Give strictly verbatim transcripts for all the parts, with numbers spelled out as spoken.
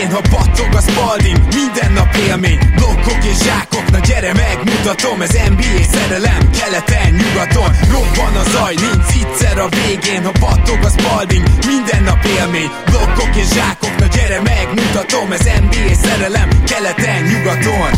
végén, ha battog a Spalding, minden nap élmény, blokkok és zsákok, na gyere megmutatom, ez en bé á szerelem, keleten, nyugaton, robban a zaj, nincs egyszer a végén, ha battog a Spalding, minden nap élmény, blokkok és zsákok, na gyere megmutatom, ez en bé á szerelem, keleten, nyugaton.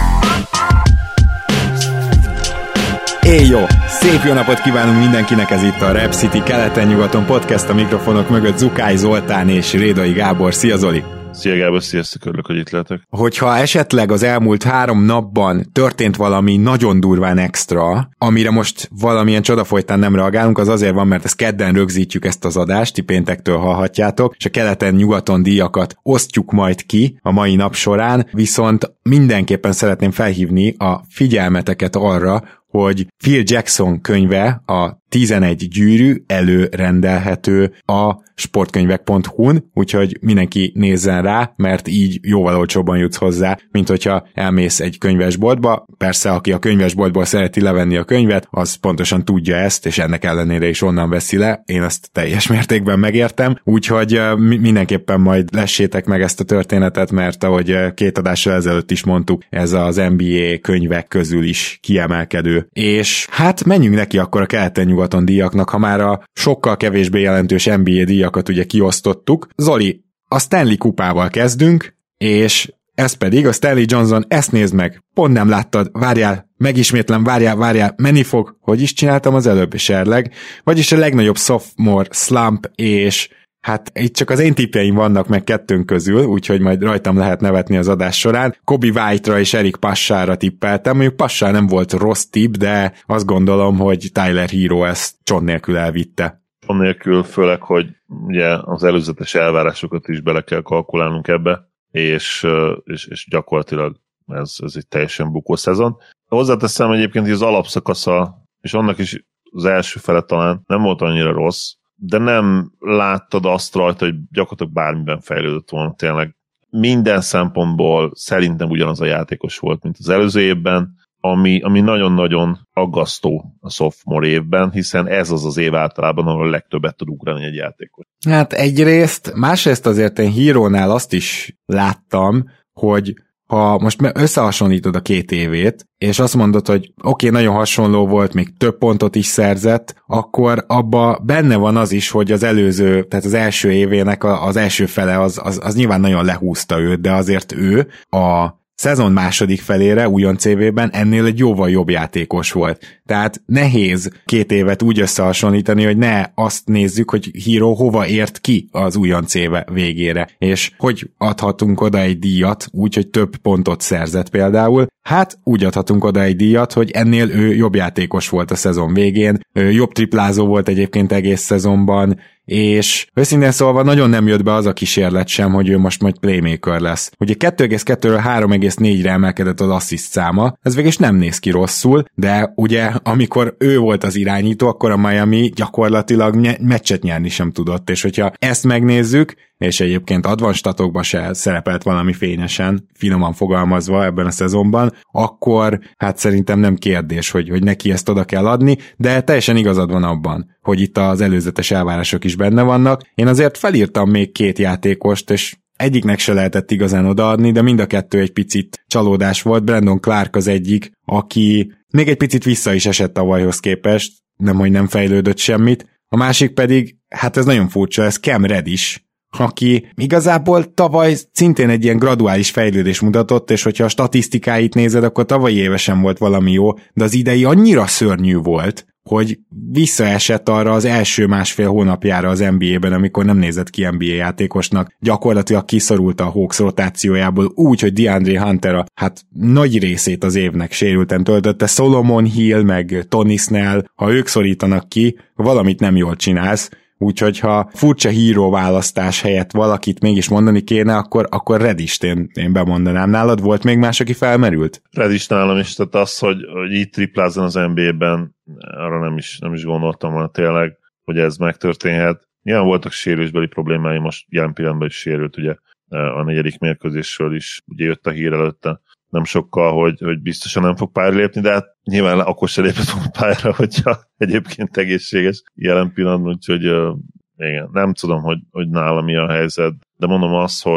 Éj jó! Szép jó napot kívánunk mindenkinek, ez itt a Rap City keleten-nyugaton podcast, a mikrofonok mögött Zukály Zoltán és Rédai Gábor. Szia Zoli! Szia Gábor, sziasztok, örülök, hogy itt lehetek. Hogyha esetleg az elmúlt három napban történt valami nagyon durván extra, amire most valamilyen csoda folytán nem reagálunk, az azért van, mert ezt kedden rögzítjük ezt az adást, ti péntektől hallhatjátok, és a keleten-nyugaton díjakat osztjuk majd ki a mai nap során, viszont mindenképpen szeretném felhívni a figyelmeteket arra, hogy Phil Jackson könyve, a tizenegy gyűrű előrendelhető a sportkönyvek pont hu-n, úgyhogy mindenki nézzen rá, mert így jóval olcsóbban jutsz hozzá, mint hogyha elmész egy könyvesboltba. Persze, aki a könyvesboltból szereti levenni a könyvet, az pontosan tudja ezt, és ennek ellenére is onnan veszi le. Én ezt teljes mértékben megértem, úgyhogy mindenképpen majd lessétek meg ezt a történetet, mert ahogy két adással ezelőtt is mondtuk, ez az en bé á könyvek közül is kiemelkedő. És hát menjünk neki akkor a keleten-nyugaton díjaknak, ha már a sokkal kevésbé jelentős en bé á díjakat ugye kiosztottuk. Zoli, a Stanley kupával kezdünk, és ez pedig a Stanley Johnson, ezt nézd meg, pont nem láttad, várjál, megismétlem, várjál, várjál, menni fog, hogy is csináltam az előbb, serleg, vagyis a legnagyobb sophomore slump, és hát itt csak az én tippjeim vannak meg kettőnk közül, úgyhogy majd rajtam lehet nevetni az adás során. Kobe White-ra és Eric Passára tippeltem, mondjuk Passá nem volt rossz tipp, de azt gondolom, hogy Tyler Hero ezt csont nélkül elvitte. Csont nélkül, főleg, hogy ugye az előzetes elvárásokat is bele kell kalkulálnunk ebbe, és, és, és gyakorlatilag ez, ez egy teljesen bukó szezon. Hozzáteszem egyébként, hogy az alapszakasza, és annak is az első fele talán nem volt annyira rossz, de nem láttad azt rajta, hogy gyakorlatilag bármiben fejlődött volna tényleg. Minden szempontból szerintem ugyanaz a játékos volt, mint az előző évben, ami, ami nagyon-nagyon aggasztó a sophomore évben, hiszen ez az az év általában, ahol a legtöbbet tud ugrani egy játékos. Hát egyrészt, másrészt azért én Hero-nál azt is láttam, hogy ha most összehasonlítod a két évét, és azt mondod, hogy oké, okay, nagyon hasonló volt, még több pontot is szerzett, akkor abba benne van az is, hogy az előző, tehát az első évének az első fele az, az, az nyilván nagyon lehúzta őt, de azért ő a szezon második felére újonc évében ennél egy jóval jobb játékos volt. Tehát nehéz két évet úgy összehasonlítani, hogy ne azt nézzük, hogy Hero hova ért ki az újonc éve végére, és hogy adhatunk oda egy díjat, úgy, hogy több pontot szerzett például. Hát úgy adhatunk oda egy díjat, hogy ennél ő jobb játékos volt a szezon végén, ő jobb triplázó volt egyébként egész szezonban, és őszintén szólva nagyon nem jött be az a kísérlet sem, hogy ő most majd playmaker lesz. Ugye kettő egész kettőről három egész négyre emelkedett az assziszt száma, ez végig nem néz ki rosszul, de ugye amikor ő volt az irányító, akkor a Miami gyakorlatilag ny- meccset nyerni sem tudott, és hogyha ezt megnézzük, és egyébként advanced statokban se szerepelt valami fényesen, finoman fogalmazva ebben a szezonban, akkor hát szerintem nem kérdés, hogy, hogy neki ezt oda kell adni, de teljesen igazad van abban, hogy itt az előzetes elvárások is benne vannak. Én azért felírtam még két játékost, és egyiknek se lehetett igazán odaadni, de mind a kettő egy picit csalódás volt. Brandon Clark az egyik, aki még egy picit vissza is esett tavalyhoz képest, nem, hogy nem fejlődött semmit. A másik pedig, hát ez nagyon furcsa, ez Cam Reddish, aki igazából tavaly szintén egy ilyen graduális fejlődés mutatott, és hogyha a statisztikáit nézed, akkor tavalyi évesen volt valami jó, de az idei annyira szörnyű volt, hogy visszaesett arra az első másfél hónapjára az en bé á-ben, amikor nem nézett ki en bé á játékosnak. Gyakorlatilag kiszorult a Hawks rotációjából úgy, hogy DeAndre Hunter a hát nagy részét az évnek sérülten töltötte. Solomon Hill meg Tony Snell, ha ők szorítanak ki, valamit nem jól csinálsz. Úgyhogy ha furcsa Hero választás helyett valakit mégis mondani kéne, akkor, akkor Reddish-t én, én bemondanám. Nálad volt még más, aki felmerült? Reddish nálam is, tehát az, hogy, hogy így triplázzon az en bé á-ben, arra nem is, nem is gondoltam volna tényleg, hogy ez megtörténhet. Nyilván voltak sérülésbeli problémái, most jelen pillanatban is sérült, ugye a negyedik mérkőzésről is, ugye jött a hír előtte nem sokkal, hogy, hogy biztosan nem fog pályára lépni, de hát nyilván akkor se lépett volna pályára, hogyha egyébként egészséges jelen pillanatban, úgyhogy uh, igen, nem tudom, hogy, hogy nála mi a helyzet, de mondom azt, hogy,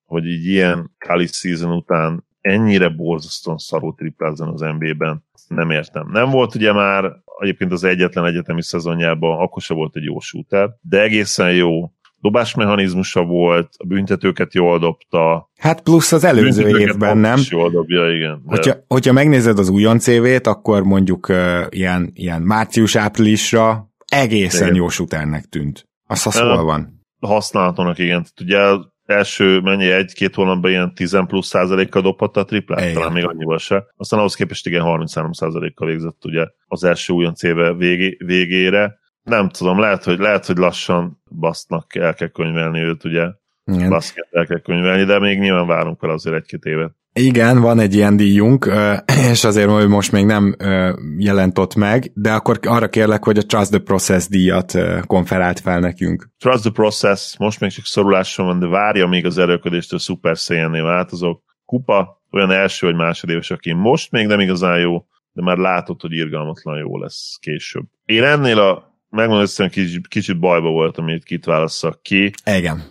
hogy így ilyen college season után ennyire borzasztóan szarul triplázzon az en bé á-ben, nem értem. Nem volt ugye már egyébként az egyetlen egyetemi szezonjában, akkor se volt egy jó shooter, de egészen jó dobásmechanizmusa volt, a büntetőket jól dobta. Hát plusz az előző évben, nem? Jól dobja, igen. De... Hogyha, hogyha megnézed az újonc évét, akkor mondjuk uh, ilyen, ilyen március-áprilisra egészen igen. jó shooternek tűnt. Az az hol van? Használatónak, igen. Ugye első, mennyi, egy-két hónapban ilyen tíz plusz százalékkal dobhatta a triplát, igen. talán még annyival se. Aztán ahhoz képest igen harminchárom százalékkal végzett ugye az első újonc éve végé, végére. Nem tudom, lehet, hogy, lehet, hogy lassan basznak el kell könyvelni őt, ugye. Baszket el kell könyvelni, de még nyilván várunk fel azért egy-két évet. Igen, van egy ilyen díjunk, és azért hogy most még nem jelent ott meg, de akkor arra kérlek, hogy a Trust the Process díjat konferált fel nekünk. Trust the Process, most még csak szoruláson van, de várja még az erőködéstől Super Saiyan-nél változok. Kupa, olyan első vagy másodéves, aki most még nem igazán jó, de már látod, hogy irgalmatlan jó lesz később. Én ennél a megmondom, hogy kicsit, kicsit bajba voltam, hogy kit válasszak ki. Igen.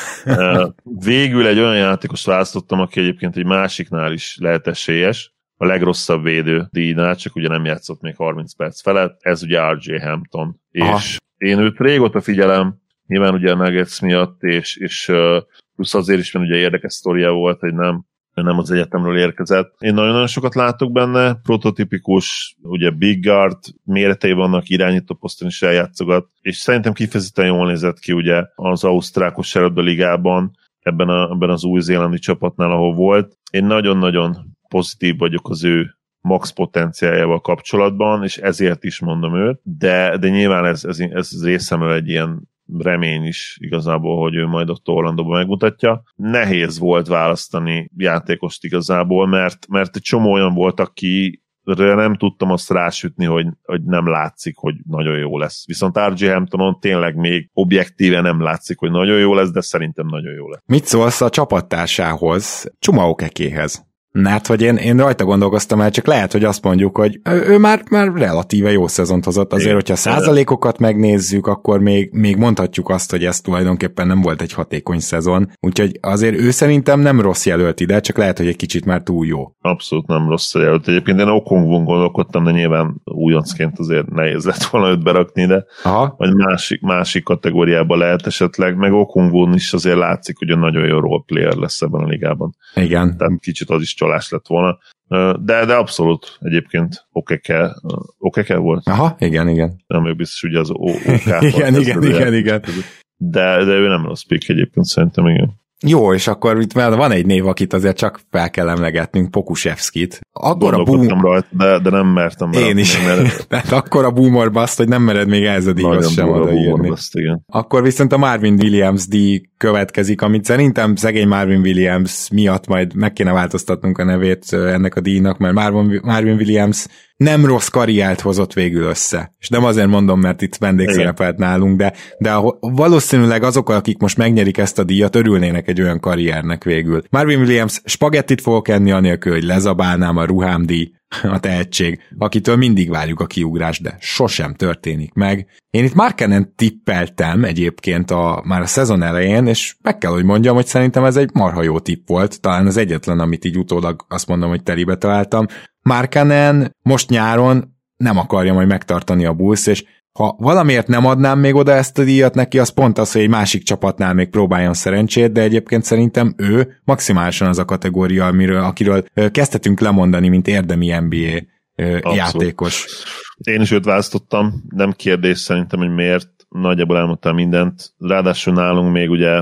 Végül egy olyan játékost választottam, aki egyébként egy másiknál is lehet esélyes, a legrosszabb védő díjnál, csak ugye nem játszott még harminc perc felett, ez ugye er jé Hampton. Aha. És én őt régóta figyelem, nyilván ugye a Nuggets miatt, és, és plusz azért is, mert ugye érdekes sztoria volt, hogy nem nem az egyetemről érkezett. Én nagyon-nagyon sokat látok benne, prototipikus, ugye big guard, méretei vannak, irányító poszton is eljátszogat, és szerintem kifejezetten jól nézett ki ugye az ausztrákos serabda ligában, ebben, a, ebben az új-zélandi csapatnál, ahol volt. Én nagyon-nagyon pozitív vagyok az ő max potenciájával kapcsolatban, és ezért is mondom őt, de, de nyilván ez, ez, ez részemről egy ilyen remény is igazából, hogy ő majd ott Orlandóban megmutatja. Nehéz volt választani játékost igazából, mert, mert egy csomó olyan volt, akire nem tudtam azt rásütni, hogy, hogy nem látszik, hogy nagyon jó lesz. Viszont er jé Hamptonon tényleg még objektíven nem látszik, hogy nagyon jó lesz, de szerintem nagyon jó lesz. Mit szólsz a csapattársához, Chuma Okekéhez? Hát, hogy én, én rajta gondolkoztam el, csak lehet, hogy azt mondjuk, hogy ő, ő már, már relatíve jó szezont hozott. Azért, igen, hogyha a százalékokat megnézzük, akkor még, még mondhatjuk azt, hogy ez tulajdonképpen nem volt egy hatékony szezon. Úgyhogy azért ő szerintem nem rossz jelölt ide, csak lehet, hogy egy kicsit már túl jó. Abszolút nem rossz jelölt. Egyébként én Okongwon gondolkodtam, de nyilván újoncként azért nehéz lett volna őt berakni, de aha. vagy másik, másik kategóriában lehet esetleg, meg Okongwon is azért látszik, hogy nagyon jó role player lesz ebben a ligában. Igen. Tehát kicsit az is csalás lett volna. De, de abszolút egyébként Okeke, Okeke volt? Aha, igen, igen. Nem ő biztos, ugye az OK. igen, igen, igen, igen. De, de ő nem rossz pick egyébként szerintem, igen. Jó, és akkor itt van egy név, akit azért csak fel kell emlegetnünk, Pokusevskit. Akkor a boom... rajta, de, de nem mertem. Én is. Mert... Tehát akkor a boomer baszt, hogy nem mered még ez a díjhoz sem odaírni. Akkor viszont a Marvin Williams díj következik, amit szerintem szegény Marvin Williams miatt majd meg kéne változtatnunk a nevét ennek a díjnak, mert Marvin, Marvin Williams nem rossz karriert hozott végül össze. És nem azért mondom, mert itt vendégszerepelt nálunk, de, de valószínűleg azok, akik most megnyerik ezt a díjat, örülnének egy olyan karriernek végül. Marvin Williams spagettit fogok enni anélkül, hogy lezabálnám a ruhámdíj, a tehetség, akitől mindig várjuk a kiugrás, de sosem történik meg. Én itt Markkanen tippeltem egyébként a, már a szezon elején, és meg kell, hogy mondjam, hogy szerintem ez egy marha jó tipp volt, talán az egyetlen, amit így utólag azt mondom, hogy telibe találtam. Markkanen most nyáron nem akarja majd megtartani a Bulls, és ha valamiért nem adnám még oda ezt a díjat neki, az pont az, hogy egy másik csapatnál még próbáljon szerencsét, de egyébként szerintem ő maximálisan az a kategória, amiről, akiről kezdhetünk lemondani, mint érdemi en bé á játékos. Én is őt választottam, nem kérdés szerintem, hogy miért, nagyjából elmondtam mindent. Ráadásul nálunk még ugye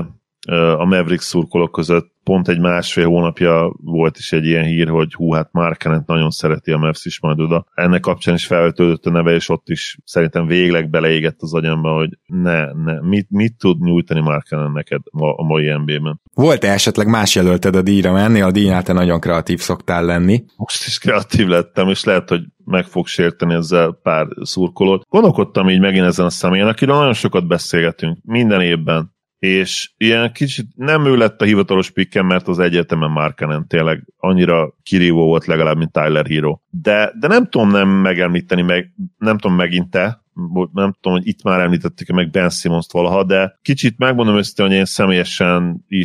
a Mavericks szurkolók között pont egy másfél hónapja volt is egy ilyen hír, hogy hú, hát Markkanent nagyon szereti a Mavs is majd oda. Ennek kapcsán is felöltődött a neve, és ott is szerintem végleg beleégett az agyamba, hogy ne, ne, mit, mit tud nyújtani Markkanen neked a mai en bé á-ben. Volt-e esetleg más jelölted a díjra, mert ennél a díjnál te nagyon kreatív szoktál lenni? Most is kreatív lettem, és lehet, hogy meg fog sérteni ezzel pár szurkolót. Gondolkodtam így megint ezen a személyen, akiről nagyon sokat beszélgetünk minden évben, és ilyen kicsit nem ő lett a hivatalos pikkem, mert az egyetemen Markkanen tényleg annyira kirívó volt legalább, mint Tyler Hero. De, de nem tudom nem megemlíteni, meg, nem tudom megint te, nem tudom, hogy itt már említettük meg Ben Simmons-t valaha, de kicsit megmondom őszintén, hogy én személyesen is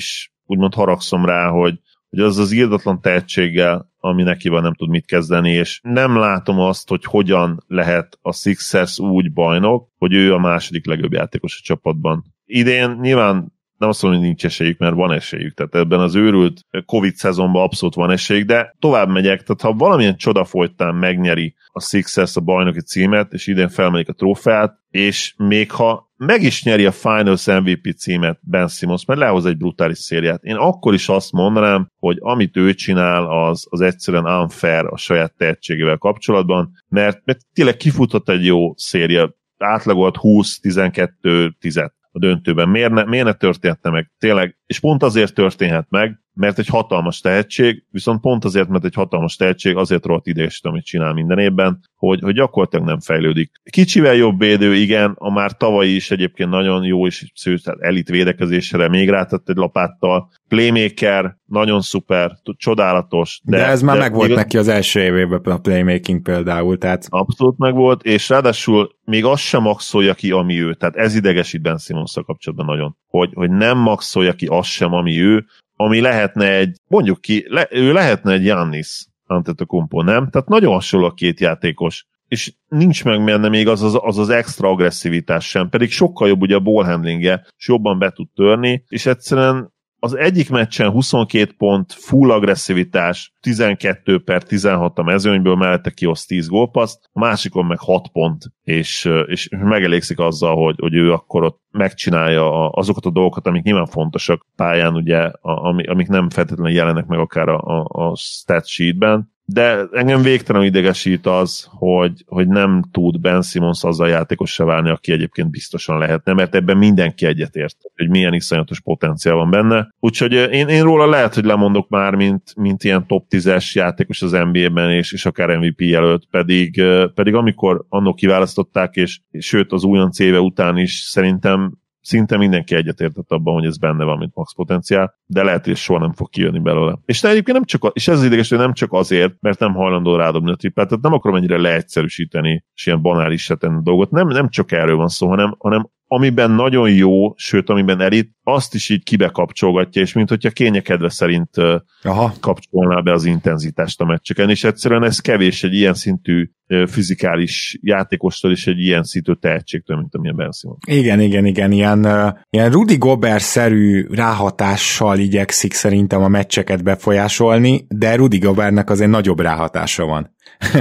úgymond haragszom rá, hogy, hogy az az irdatlan tehetséggel, ami neki van, nem tud mit kezdeni, és nem látom azt, hogy hogyan lehet a Sixers úgy bajnok, hogy ő a második legjobb játékos a csapatban. Idén nyilván nem azt mondom, hogy nincs esélyük, mert van esélyük, tehát ebben az őrült Covid szezonban abszolút van esélyük, de tovább megyek, tehát ha valamilyen csoda folytán megnyeri a Sixers a bajnoki címet, és idén felmelik a trófeát, és még ha meg is nyeri a Finals em vé pé címet Ben Simmons, mert lehoz egy brutális szériát, én akkor is azt mondanám, hogy amit ő csinál, az, az egyszerűen unfair a saját tehetségével kapcsolatban, mert, mert tényleg kifutott egy jó széria, átlagolt húsz tizenkettő tíz a döntőben. Miért ne, miért ne történhetne meg? Tényleg, és pont azért történhet meg, mert egy hatalmas tehetség, viszont pont azért, mert egy hatalmas tehetség, azért rohadt idegesít, amit csinál minden évben, hogy, hogy gyakorlatilag nem fejlődik. Kicsivel jobb védő, igen, a már tavalyi is egyébként nagyon jó, és tehát elit védekezésre még rátett egy lapáttal. Playmaker, nagyon szuper, csodálatos. De, de ez már de, megvolt még neki az első évében a playmaking például. Tehát... Abszolút megvolt, és ráadásul még azt sem maxolja ki, ami ő. Tehát ez idegesít Ben Simmons-szal kapcsolatban nagyon. Hogy, hogy nem maxolja ki azt sem, ami ő, ami lehetne egy, mondjuk ki, le, ő lehetne egy Giannis Antetokounmpo, nem? Tehát nagyon hasonló a két játékos, és nincs meg benne még az az, az az extra agresszivitás sem, pedig sokkal jobb ugye a ballhandlingje, és jobban be tud törni, és egyszerűen az egyik meccsen huszonkét pont, full agresszivitás, tizenkettő per tizenhat a mezőnyből, mellette kihoz tíz gólpaszt, a másikon meg hat pont, és, és megelégszik azzal, hogy, hogy ő akkor ott megcsinálja azokat a dolgokat, amik nyilván fontosak pályán, ugye, amik nem feltétlenül jelennek meg akár a, a, a stat sheetben, de engem végtelenül idegesít az, hogy, hogy nem tud Ben Simmons azzal játékossá válni, aki egyébként biztosan lehetne, mert ebben mindenki egyetért, hogy milyen iszonyatos potenciál van benne. Úgyhogy én, én róla lehet, hogy lemondok már, mint, mint ilyen top tízes játékos az en bé á-ben, és, és akár em vé pé jelölt, pedig, pedig amikor annak kiválasztották, és, és sőt az újonc éve után is szerintem szinte mindenki egyetértett abban, hogy ez benne van, mint max potenciál, de lehet, hogy soha nem fog kijönni belőle. És egyébként nem csak, és ez az ideges, hogy nem csak azért, mert nem hajlandó rádobni a trippát, tehát nem akarom ennyire leegyszerűsíteni, és ilyen banális tenni a dolgot. Nem, nem csak erről van szó, hanem, hanem amiben nagyon jó, sőt, amiben elit, azt is így kibekapcsolgatja, és mint hogyha kényekedve szerint Aha. kapcsolná be az intenzitást a meccseken, és egyszerűen ez kevés egy ilyen szintű fizikális játékostól és egy ilyen szintű tehetségtől, mint amilyen Ben Simmons. Igen, igen, igen, ilyen, uh, ilyen Rudy Gobert-szerű ráhatással igyekszik szerintem a meccseket befolyásolni, de Rudy Gobertnek azért nagyobb ráhatása van.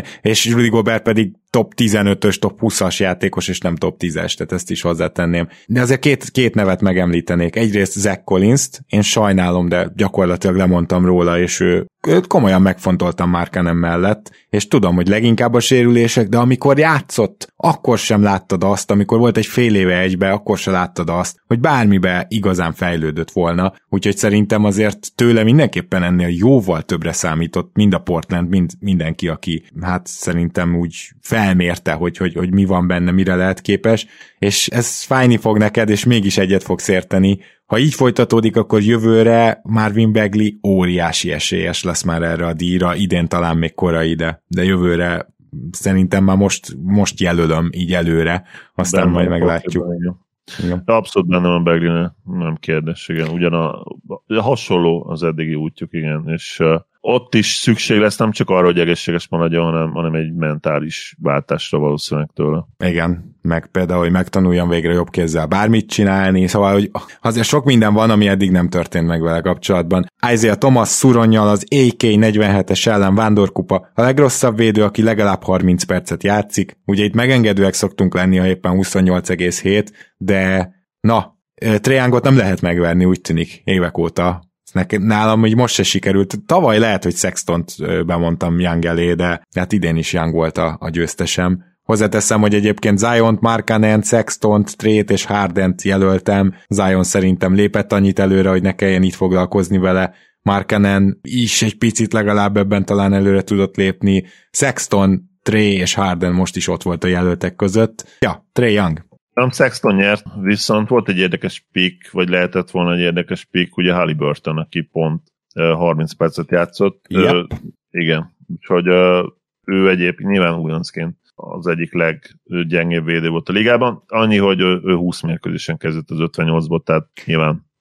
És Rudy Gobert pedig top tizenötös, top húszas játékos, és nem top tízes, tehát ezt is hozzátenném. De azért két, két nevet megemlítenék. Egyrészt Zach Collins-t, én sajnálom, de gyakorlatilag lemondtam róla, és ő, őt komolyan megfontoltam Markkanen mellett, és tudom, hogy leginkább a sérülések, de amikor játszott, akkor sem láttad azt, amikor volt egy fél éve egybe, akkor sem láttad azt, hogy bármibe igazán fejlődött volna, úgyhogy szerintem azért tőle mindenképpen ennél jóval többre számított, mind a Portland, mind mindenki, aki hát szerintem úgy felmérte, hogy, hogy, hogy mi van benne, mire lehet képes, és ez fájni fog neked, és mégis egyet fogsz érteni. Ha így folytatódik, akkor jövőre Marvin Bagley óriási esélyes lesz már erre a díjra, idén talán még korai, de, de jövőre szerintem már most, most jelölöm így előre, aztán benne majd meglátjuk. Igen. Abszolút benne van Bagley, nem kérdés, igen. Ugyan a, a hasonló az eddigi útjuk, igen, és uh, ott is szükség lesz nem csak arra, hogy egészséges maradjon, hanem, hanem egy mentális váltásra valószínűleg tőle. Igen, meg például, hogy megtanuljam végre jobb kézzel bármit csinálni, szóval, hogy azért sok minden van, ami eddig nem történt meg vele kapcsolatban. Isaiah Thomas Szuronnyal az á ká negyvenhetes ellen vándorkupa, a legrosszabb védő, aki legalább harminc percet játszik. Ugye itt megengedőek szoktunk lenni, ha éppen huszonnyolc egész hét, de na, Trae Youngot nem lehet megverni, úgy tűnik évek óta. Nálam hogy most se sikerült. Tavaly lehet, hogy Sextont bemondtam Young elé, de hát idén is Young volt a, a győztesem. Hozzáteszem, hogy egyébként Ziont, Markkanent, Sextont, Trét és Hardent jelöltem. Zion szerintem lépett annyit előre, hogy ne kelljen itt foglalkozni vele. Markkanen is egy picit legalább ebben talán előre tudott lépni. Sexton, Tré és Harden most is ott volt a jelöltek között. Ja, Trae Young. Nem Sexton nyert, viszont volt egy érdekes pick, vagy lehetett volna egy érdekes pick, ugye Haliburton, aki pont uh, harminc percet játszott. Yep. Uh, igen, úgyhogy uh, ő egyébként nyilván újoncként az egyik leggyengébb védő volt a ligában. Annyi, hogy ő, ő húsz mérkőzésen kezdett az ötvennyolcból, tehát nyilván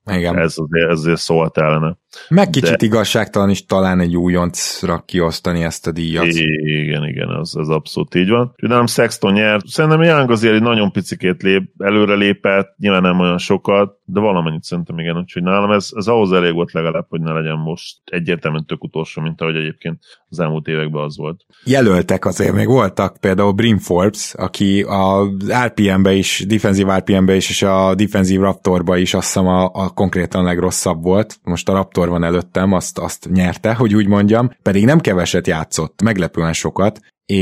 Igen. Ez azért, ezért szólt ellene. Meg kicsit De... igazságtalan is talán egy újoncra kiosztani ezt a díjat. Igen, igen, ez, ez abszolút így van. Nem Sexton nyert. Szerintem Young azért egy nagyon picikét lép, előre lépett, nyilván nem olyan sokat, de valamennyit szerintem igen, úgyhogy nálam ez, ez ahhoz elég volt legalább, hogy ne legyen most egyértelműen tök utolsó, mint ahogy egyébként az elmúlt években az volt. Jelöltek azért még voltak, például Bryn Forbes, aki az er pé em-be is, defensív er pé em-be is, és a defensív Raptorba is azt hiszem a, a konkrétan legrosszabb volt. Most a Raptor van előttem, azt, azt nyerte, hogy úgy mondjam, pedig nem keveset játszott, meglepően sokat,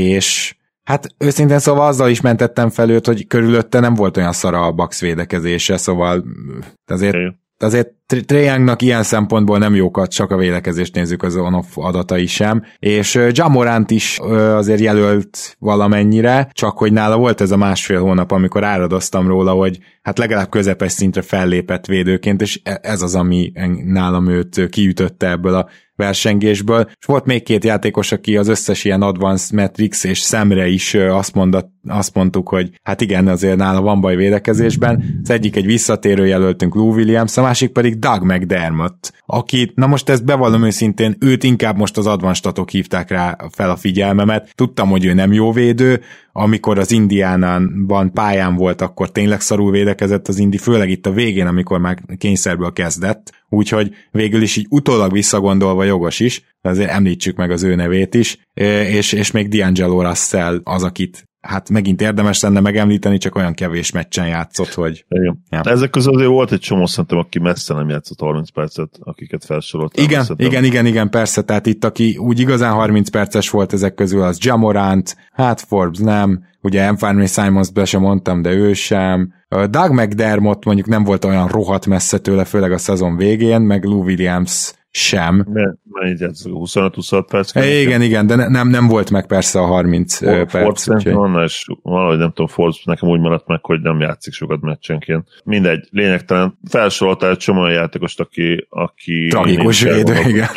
és hát őszintén szóval azzal is mentettem fel őt, hogy körülötte nem volt olyan szara a Bucks védekezése, szóval azért, azért Trae Youngnak ilyen szempontból nem jókat, csak a védekezést nézzük, az on-off adatai sem, és Ja Morant is azért jelölt valamennyire, csak hogy nála volt ez a másfél hónap, amikor áradoztam róla, hogy hát legalább közepes szintre fellépett védőként, és ez az, ami nálam őt kiütötte ebből a versengésből. És volt még két játékos, aki az összes ilyen advanced metrics és szemre is azt, mondat, azt mondtuk, hogy hát igen, azért nála van baj védekezésben. Az egyik egy visszatérő jelöltünk Lou Williams, a másik pedig Doug McDermott, aki, na most ezt bevallom őszintén, őt inkább most az advanced statok hívták rá fel a figyelmemet. Tudtam, hogy ő nem jó védő, amikor az Indiánában pályán volt, akkor tényleg szarul védekezett az Indi, főleg itt a végén, amikor már kényszerből kezdett, úgyhogy végül is így utólag visszagondolva jogos is, de azért említsük meg az ő nevét is, és, és még D'Angelo Russell az, akit hát megint érdemes lenne megemlíteni, csak olyan kevés meccsen játszott, hogy... Ja. Ezek közül azért volt egy csomó szerintem, aki messze nem játszott harminc percet, akiket felsoroltam. Igen, szerintem. igen, igen, igen, persze, tehát itt aki úgy igazán harminc perces volt ezek közül, az Ja Morant, hát Forbes nem, ugye Anthony Simons be sem mondtam, de ő sem. Doug McDermott mondjuk nem volt olyan rohadt messze tőle, főleg a szezon végén, meg Lou Williams sem. huszonöt-huszonhat perc. É, igen, igen, de ne, nem, nem volt meg persze a harminc For, perc. Forbes van, és valahogy nem tudom, Forbes nekem úgy maradt meg, hogy nem játszik sokat meccsenként. Mindegy, lényegtelen. Felsoroltál egy csomó játékost, aki, aki tragikus védő, igen.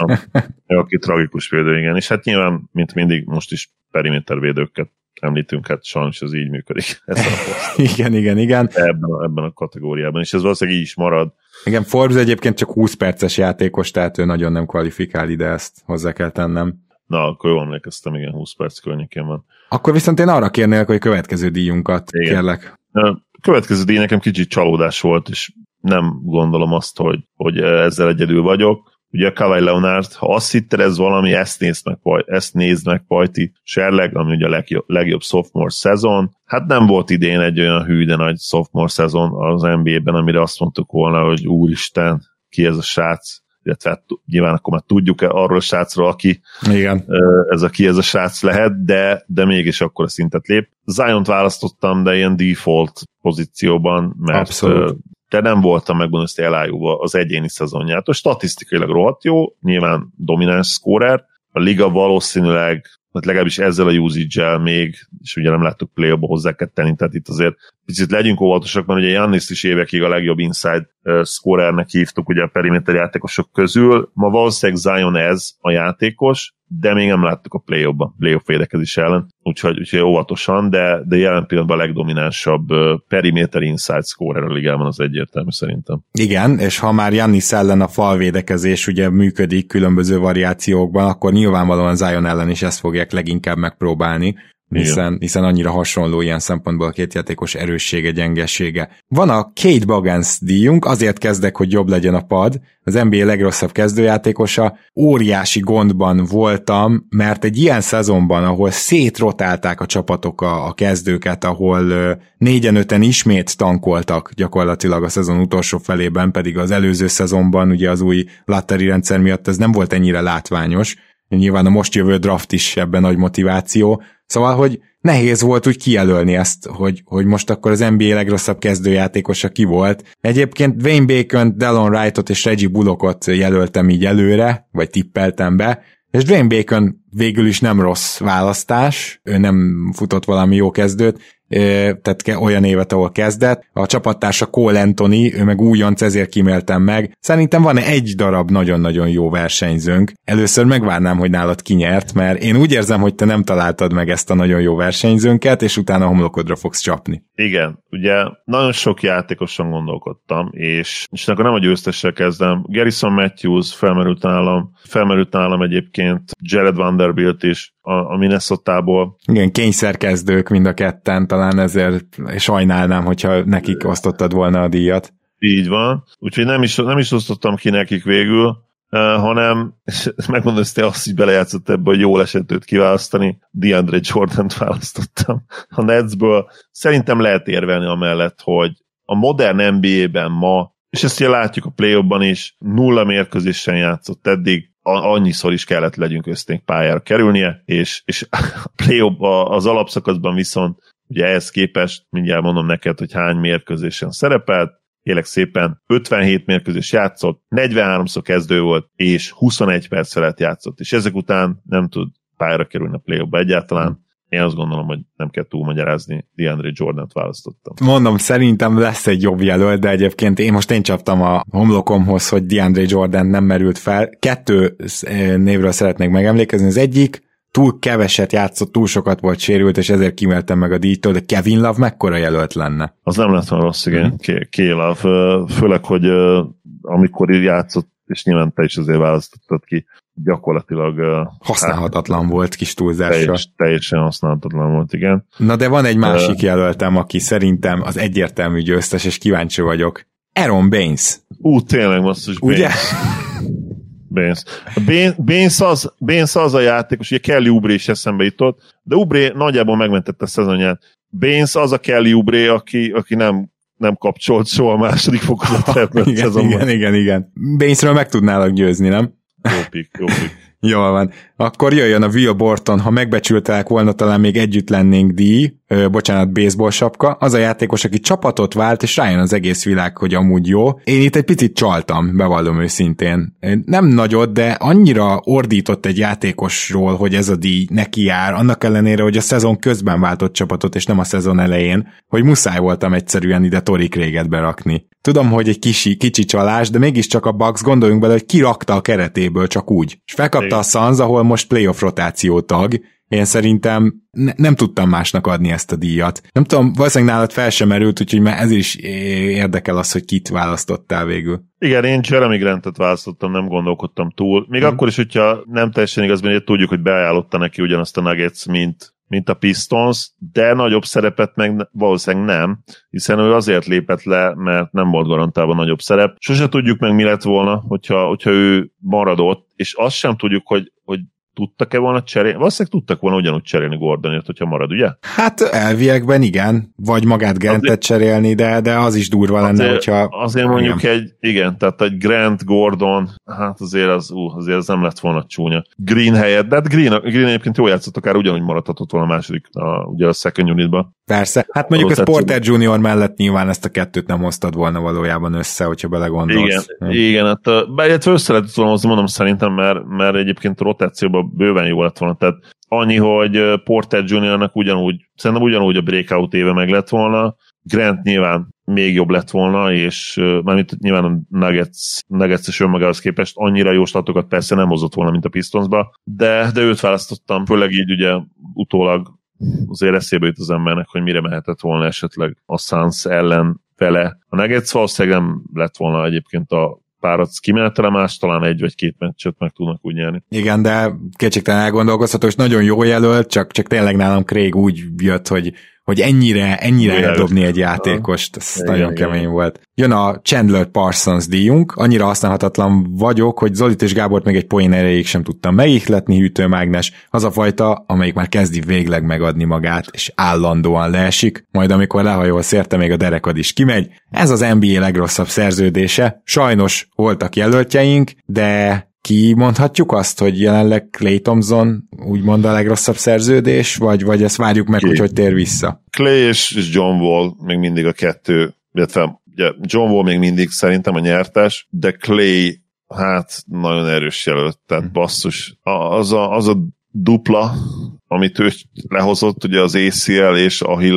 Aki tragikus védő, igen. És hát nyilván, mint mindig, most is periméter védőket említünk, hát sajnos ez így működik. igen, igen, igen. Ebben a, ebben a kategóriában, és ez valószínűleg így is marad. Igen, Forbes egyébként csak húsz perces játékos, tehát ő nagyon nem kvalifikál ide, ezt hozzá kell tennem. Na, akkor jól emlékeztem, igen, húsz perc környékén van. Akkor viszont én arra kérnélek, hogy következő díjunkat igen. kérlek. A következő díj nekem kicsit csalódás volt, és nem gondolom azt, hogy, hogy ezzel egyedül vagyok. Ugye a Kawhi Leonard, ha azt hitted, ez valami, ezt nézd meg, ezt nézd meg Pajti Sherleg, ami ugye a legjobb, legjobb sophomore szezon. Hát nem volt idén egy olyan hű, de nagy sophomore szezon az en bé á-ben, amire azt mondtuk volna, hogy úristen, ki ez a srác, illetve hát, nyilván akkor már tudjuk arról a srácról, aki igen. ez a ki ez a srác lehet, de, de mégis akkor a szintet lép. Ziont választottam, de ilyen default pozícióban, mert Abszolút. de nem voltam megmondani, ezt elájúva az egyéni szezonját. A statisztikailag rohadt jó, nyilván domináns scorer, a liga valószínűleg, legalábbis ezzel a usage-el még, és ugye nem láttuk play-ba hozzá kell tenni, tehát itt azért picit legyünk óvatosak, mert ugye Giannis is évekig a legjobb inside uh, scorernek hívtuk ugye a periméter játékosok közül. Ma valószínűleg Zion ez a játékos, de még nem láttuk a play-ba, play-off védekezés ellen, úgyhogy, úgyhogy óvatosan, de, de jelen pillanatban a legdominánsabb uh, periméter inside scorer a ligában az egyértelmű szerintem. Igen, és ha már Giannis ellen a falvédekezés ugye működik különböző variációkban, akkor nyilvánvalóan Zion ellen is ezt fogják leginkább megpróbálni, hiszen, hiszen annyira hasonló ilyen szempontból a két játékos erőssége, gyengessége. Van a Kate Bagans díjunk, azért kezdek, hogy jobb legyen a pad, az en bé á legrosszabb kezdőjátékosa. Óriási gondban voltam, mert egy ilyen szezonban, ahol szétrotálták a csapatok a, a kezdőket, ahol uh, négyen-öten ismét tankoltak gyakorlatilag a szezon utolsó felében, pedig az előző szezonban ugye az új lottery rendszer miatt ez nem volt ennyire látványos. Nyilván a most jövő draft is ebben nagy motiváció. Szóval, hogy nehéz volt úgy kijelölni ezt, hogy, hogy most akkor az en bé á legrosszabb kezdőjátékosa ki volt. Egyébként Dwayne Bacon, Delon Wrightot és Reggie Bullockot jelöltem így előre, vagy tippeltem be, és Dwayne Bacon végül is nem rossz választás, ő nem futott valami jó kezdőt, tehát olyan évet, ahol kezdett. A csapattársa Cole Anthony, ő meg újonc, ezért kíméltem meg. Szerintem van egy darab nagyon-nagyon jó versenyzőnk. Először megvárnám, hogy nálad kinyert, mert én úgy érzem, hogy te nem találtad meg ezt a nagyon jó versenyzőnket, és utána a homlokodra fogsz csapni. Igen, ugye nagyon sok játékosan gondolkodtam, és, és akkor nem a győztessel kezdem. Garrison Matthews felmerült nálam, felmerült nálam egyébként Jared Vanderbilt is a, a Minnesotából. Igen, kényszerkezdők mind a ketten, talán ezért sajnálnám, hogyha nekik osztottad volna a díjat. Így van, úgyhogy nem is, nem is osztottam ki nekik végül, uh, hanem, és megmondom, hogy te azt is belejátszott ebbe, hogy jól esett őt kiválasztani, DeAndre Jordant választottam a Netsből. Szerintem lehet érvelni amellett, hogy a modern en bé á-ben ma, és ezt ugye látjuk a play-offban is, nulla mérkőzésen játszott eddig, annyiszor is kellett legyünk közténk pályára kerülnie, és, és a play-off az alapszakaszban viszont ugye ehhez képest, mindjárt mondom neked, hogy hány mérkőzésen szerepelt, kérlek szépen ötvenhét mérkőzés játszott, negyvenháromszor kezdő volt, és huszonegy perc felett játszott, és ezek után nem tud pályára kerülni a play-offba egyáltalán. Én azt gondolom, hogy nem kell túlmagyarázni, DeAndre Jordant választottam. Mondom, szerintem lesz egy jobb jelölt, de egyébként én most én csaptam a homlokomhoz, hogy DeAndre Jordan nem merült fel. Kettő névről szeretnék megemlékezni. Az egyik, túl keveset játszott, túl sokat volt sérült, és ezért kimeltem meg a díjtól, de Kevin Love mekkora jelölt lenne? Az nem lett volna rossz, igen, K-Love. Főleg, hogy amikor játszott, és nyilván te is azért választottad ki, gyakorlatilag használhatatlan hát, volt kis túlzással. Teljes, teljesen használhatatlan volt, igen. Na de van egy másik uh, jelöltem, aki szerintem az egyértelmű győztes, és kíváncsi vagyok. Aaron Baines. Ú, tényleg basszus, Baines. Ugye? Baines. Baines, Baines, az, Baines az a játékos, ugye Kelly Oubre is eszembe jutott, de Oubre nagyjából megmentette a szezonját. Baines az a Kelly Oubre, aki, aki nem nem kapcsolt soha a második fokozat. igen, igen, igen, igen. Bainesről meg tudnálak győzni, nem? Jó pik, jó pik. Jól van. Akkor jöjjön a Will Borton, ha megbecsültelek volna, talán még együtt lennénk díj, ö, bocsánat, baseball sapka, az a játékos, aki csapatot vált, és rájön az egész világ, hogy amúgy jó. Én itt egy picit csaltam, bevallom őszintén. Nem nagyot, de annyira ordított egy játékosról, hogy ez a díj neki jár, annak ellenére, hogy a szezon közben váltott csapatot, és nem a szezon elején, hogy muszáj voltam egyszerűen ide Torrey Craig-et berakni. Tudom, hogy egy kicsi, kicsi csalás, de mégiscsak a Bucks, gondoljunk bele, hogy kirakta a keretéből csak úgy. És felkapta a Suns, ahol most playoff rotáció tag. Én szerintem ne, nem tudtam másnak adni ezt a díjat. Nem tudom, valószínűleg nálad fel sem merült, úgyhogy már ez is érdekel az, hogy kit választottál végül. Igen, én Jeremy Grantet választottam, nem gondolkodtam túl. Még hmm. akkor is, hogyha nem teljesen igaz, mert tudjuk, hogy beajánlotta neki ugyanazt a Nuggets, mint mint a Pistons, de nagyobb szerepet meg valószínűleg nem, hiszen ő azért lépett le, mert nem volt garantálva nagyobb szerep. Sose tudjuk meg, mi lett volna, hogyha, hogyha ő maradott, és azt sem tudjuk, hogy, hogy tudtak-e volna cserélni? Valószínűleg tudtak volna ugyanúgy cserélni Gordonért, hogyha marad, ugye? Hát elviekben igen, vagy magát Grantet cserélni, de, de az is durva lenne, azért, hogyha... Azért mondjuk igen. egy, igen, tehát egy Grant, Gordon, hát azért az, ú, azért az nem lett volna csúnya. Green helyett, de hát Green, Green egyébként jól játszott, akár ugyanúgy maradhatott volna a második, a, ugye a second unitba. Persze, hát mondjuk ez Porter junior mellett nyilván ezt a kettőt nem hoztad volna valójában össze, hogyha belegondolsz. Igen, hm. igen, hát illetve össze lehetett volna hozni, mondom szerintem, mert, mert egyébként a rotációban bőven jó lett volna, tehát annyi, hogy Porter juniornak ugyanúgy, szerintem ugyanúgy a breakout éve meg lett volna, Grant nyilván még jobb lett volna, és mármint nyilván a Nuggets, Nuggets és önmagához képest annyira jó statokat persze nem hozott volna, mint a Pistonsba, de, de őt választottam, főleg így ugye utólag azért eszébe jut az embernek, hogy mire mehetett volna esetleg a Suns ellen vele. A Nuggets valószínűleg nem lett volna egyébként a párat kimenetele, más talán egy vagy két meccset meg tudnak úgy nyerni. Igen, de kétségtelen elgondolkozható, és nagyon jó jelölt, csak, csak tényleg nálam Craig úgy jött, hogy hogy ennyire, ennyire eldobni egy játékost, ez igen, nagyon igen. kemény volt. Jön a Chandler Parsons díjunk, annyira használhatatlan vagyok, hogy Zolit és Gábort még egy poén erejéig sem tudtam megihletni, hűtőmágnes, az a fajta, amelyik már kezdi végleg megadni magát, és állandóan leesik, majd amikor lehajol szérte, még a derekad is kimegy. Ez az en bé á legrosszabb szerződése. Sajnos voltak jelöltjeink, de ki mondhatjuk azt, hogy jelenleg Klay Thompson úgymond a legrosszabb szerződés, vagy, vagy ezt várjuk meg, Clay. Hogy hogy tér vissza? Clay és John Wall még mindig a kettő, illetve ugye John Wall még mindig szerintem a nyertes, de Clay hát nagyon erős jelölt, tehát hmm. basszus. Az a, az a dupla, amit ő lehozott, ugye az á cé el és Achilles,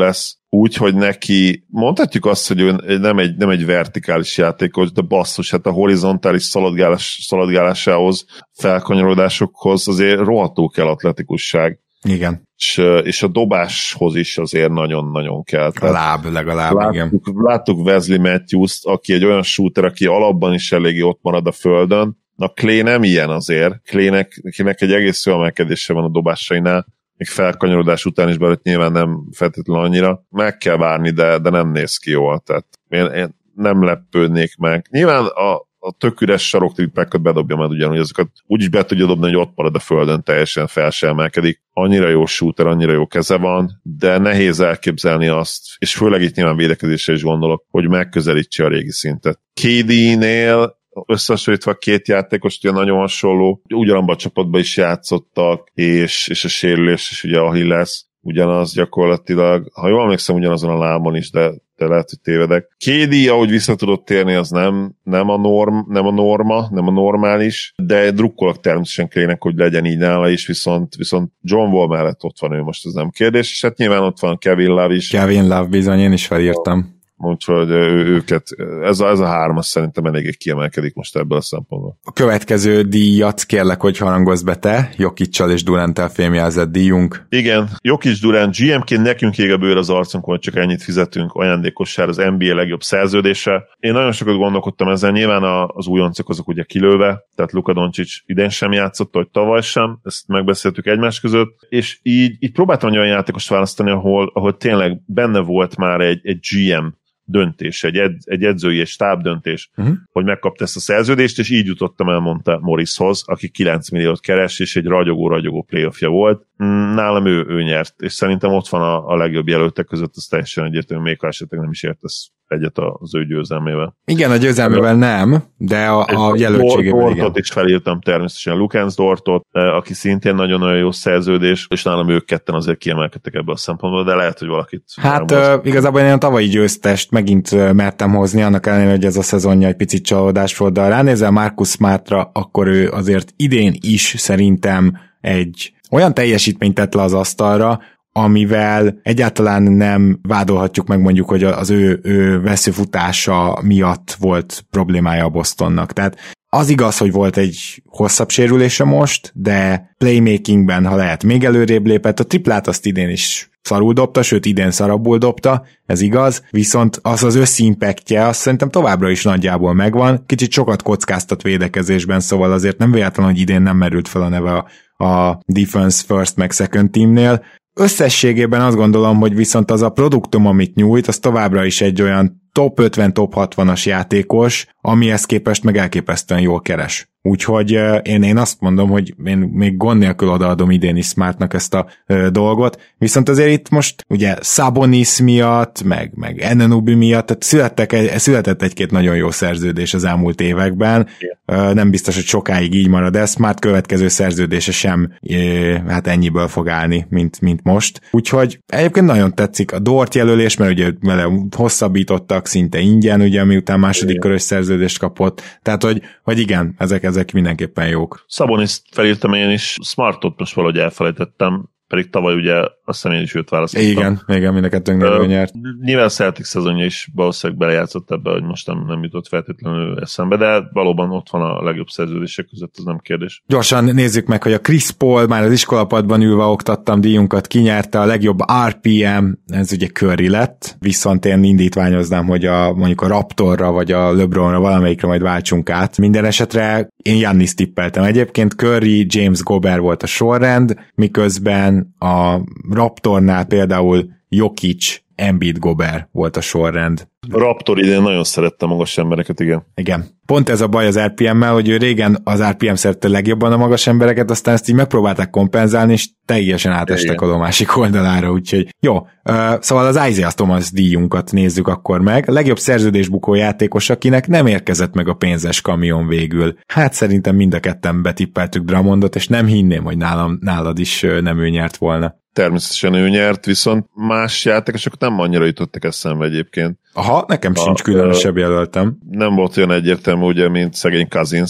úgy, hogy neki, mondhatjuk azt, hogy ő nem egy, nem egy vertikális játékos, de basszus, hát a horizontális szaladgálás, szaladgálásához, felkanyarodásokhoz azért rohadtul kell atletikusság. Igen. És, és a dobáshoz is azért nagyon-nagyon kell. A láb legalább, láttuk, igen. Láttuk Wesley Matthews-t, aki egy olyan shooter, aki alapban is eléggé ott marad a földön. A Clay nem ilyen azért. Claynek egy egész jó emelkedése van a dobásainál, még felkanyarodás után is, bár nyilván nem feltétlenül annyira. Meg kell várni, de, de nem néz ki jól. Tehát én, én nem lepődnék meg. Nyilván a, a tök üres saroktripákat bedobja, mert ugyanúgy azokat úgyis be tudja dobni, hogy ott marad a földön, teljesen fel se emelkedik. Annyira jó shooter, annyira jó keze van, de nehéz elképzelni azt, és főleg itt nyilván védekezésre is gondolok, hogy megközelítse a régi szintet. ká dé-nél összehasonlítva a két játékos, ugye nagyon hasonló, ugyanabban a csapatban is játszottak, és, és a sérülés is ugye Achilles, ugyanaz gyakorlatilag, ha jól emlékszem, ugyanazon a lábon is, de, de lehet, hogy tévedek. ká dé, ahogy vissza tudott térni, az nem, nem, a norm, nem a norma, nem a normális, de drukkolok természetesen Claynek, hogy legyen így nála is, viszont, viszont John Wall mellett ott van ő most, ez nem kérdés, és hát nyilván ott van Kevin Love is. Kevin Love bizony, én is felírtam. Úgyhogy ő, őket, ez a, ez a hármas szerintem eléggé kiemelkedik most ebből a szempontból. A következő díjat kérlek, hogy harangozz be te, Jokic-csal és Durant-tel fémjelzett díjunk. Igen, Jokic Durant gé em-ként nekünk ég a bőr az arcunk, hogy csak ennyit fizetünk ajándékossár az en bé á legjobb szerződése. Én nagyon sokat gondolkodtam ezzel, nyilván az újoncok azok ugye kilőve, tehát Luka Doncic idén sem játszott, vagy tavaly sem, ezt megbeszéltük egymás között, és így, így próbáltam olyan játékost választani, ahol, ahol tényleg benne volt már egy, egy gé em döntés, egy, ed, egy edzői és stáb döntés, uh-huh. hogy megkapta ezt a szerződést, és így jutottam el, mondta Morrishoz, aki kilenc milliót keres, és egy ragyogó-ragyogó playoffja volt. Nálam ő, ő nyert, és szerintem ott van a, a legjobb jelöltek között, az teljesen egyértelmű, még ha esetleg nem is értesz egyet az ő győzelmével. Igen, a győzelmével nem, de a, a jelöltségével Dortot igen. is felírtam természetesen, Lukács Dortot, aki szintén nagyon-nagyon jó szerződés, és nálam ők ketten azért kiemelkedtek ebből a szempontból, de lehet, hogy valakit... Hát uh, igazából én a tavalyi győztest megint mertem hozni, annak ellenére, hogy ez a szezonja egy picit csalódás volt, de ha ránézel Marcus Smartra, akkor ő azért idén is szerintem egy olyan teljesítményt tett le az asztalra, amivel egyáltalán nem vádolhatjuk meg mondjuk, hogy az ő, ő veszőfutása miatt volt problémája a Bostonnak. Tehát az igaz, hogy volt egy hosszabb sérülése most, de playmakingben, ha lehet, még előrébb lépett, a triplát azt idén is szarul dobta, sőt idén szarabbul dobta, ez igaz, viszont az az összimpaktje, azt szerintem továbbra is nagyjából megvan, kicsit sokat kockáztat védekezésben, szóval azért nem véletlen, hogy idén nem merült fel a neve a, a defense first meg second teamnél. Összességében azt gondolom, hogy viszont az a produktum, amit nyújt, az továbbra is egy olyan top ötven, top hatvanas játékos, amihez képest meg elképesztően jól keres. Úgyhogy én, én azt mondom, hogy én még gond nélkül odaadom idén is Smartnak ezt a ö, dolgot, viszont azért itt most ugye Sabonis miatt, meg, meg Anunoby miatt, tehát születtek egy, született egy-két nagyon jó szerződés az elmúlt években, ö, nem biztos, hogy sokáig így marad ez, Smart következő szerződése sem ö, hát ennyiből fog állni, mint, mint most. Úgyhogy egyébként nagyon tetszik a Dort jelölés, mert ugye vele hosszabbítottak szinte ingyen, ugye miután második körös szerződést kapott, tehát hogy, hogy igen, ezek ezek mindenképpen jók. Szaboniszt felírtam én is, Smartot most valahogy elfelejtettem, pedig tavaly ugye azt hiszem én is őt választottam. Igen, igen, mind a kettőnknél uh, nyert. Nyilván Celtics szezonja is valószínűleg belejátszott ebbe, hogy most nem, nem jutott feltétlenül eszembe, de valóban ott van a legjobb szerződések között, ez nem kérdés. Gyorsan nézzük meg, hogy a Chris Paul már az iskolapadban ülve oktattam díjunkat, kinyerte a legjobb er pé em, ez ugye Curry lett, viszont én indítványoznám, hogy a, mondjuk a Raptorra vagy a LeBronra valamelyikre majd váltsunk át. Minden esetre én Giannis tippeltem. Egyébként Curry, James Gobert volt a sorrend, miközben a Raptornál például Jokic, Embiid, Gobert volt a sorrend. A Raptor idén nagyon szerette magas embereket, igen. Igen. Pont ez a baj az er pé emmel, hogy ő régen az er pé em szerette legjobban a magas embereket, aztán ezt így megpróbálták kompenzálni, és teljesen átestek igen. a másik oldalára, úgyhogy jó. Uh, szóval az Isaiah Thomas díjunkat nézzük akkor meg. A legjobb szerződésbukó játékos, akinek nem érkezett meg a pénzes kamion végül. Hát szerintem mind a ketten betippeltük Drummondot, és nem hinném, hogy nálam, nálad is nem ő nyert volna. Természetesen ő nyert, viszont más játékosok nem annyira jutottak eszembe egyébként. Aha, nekem a, sincs különösebb jelöltem. Nem volt olyan egyértelmű, ugye, mint szegény Cousins,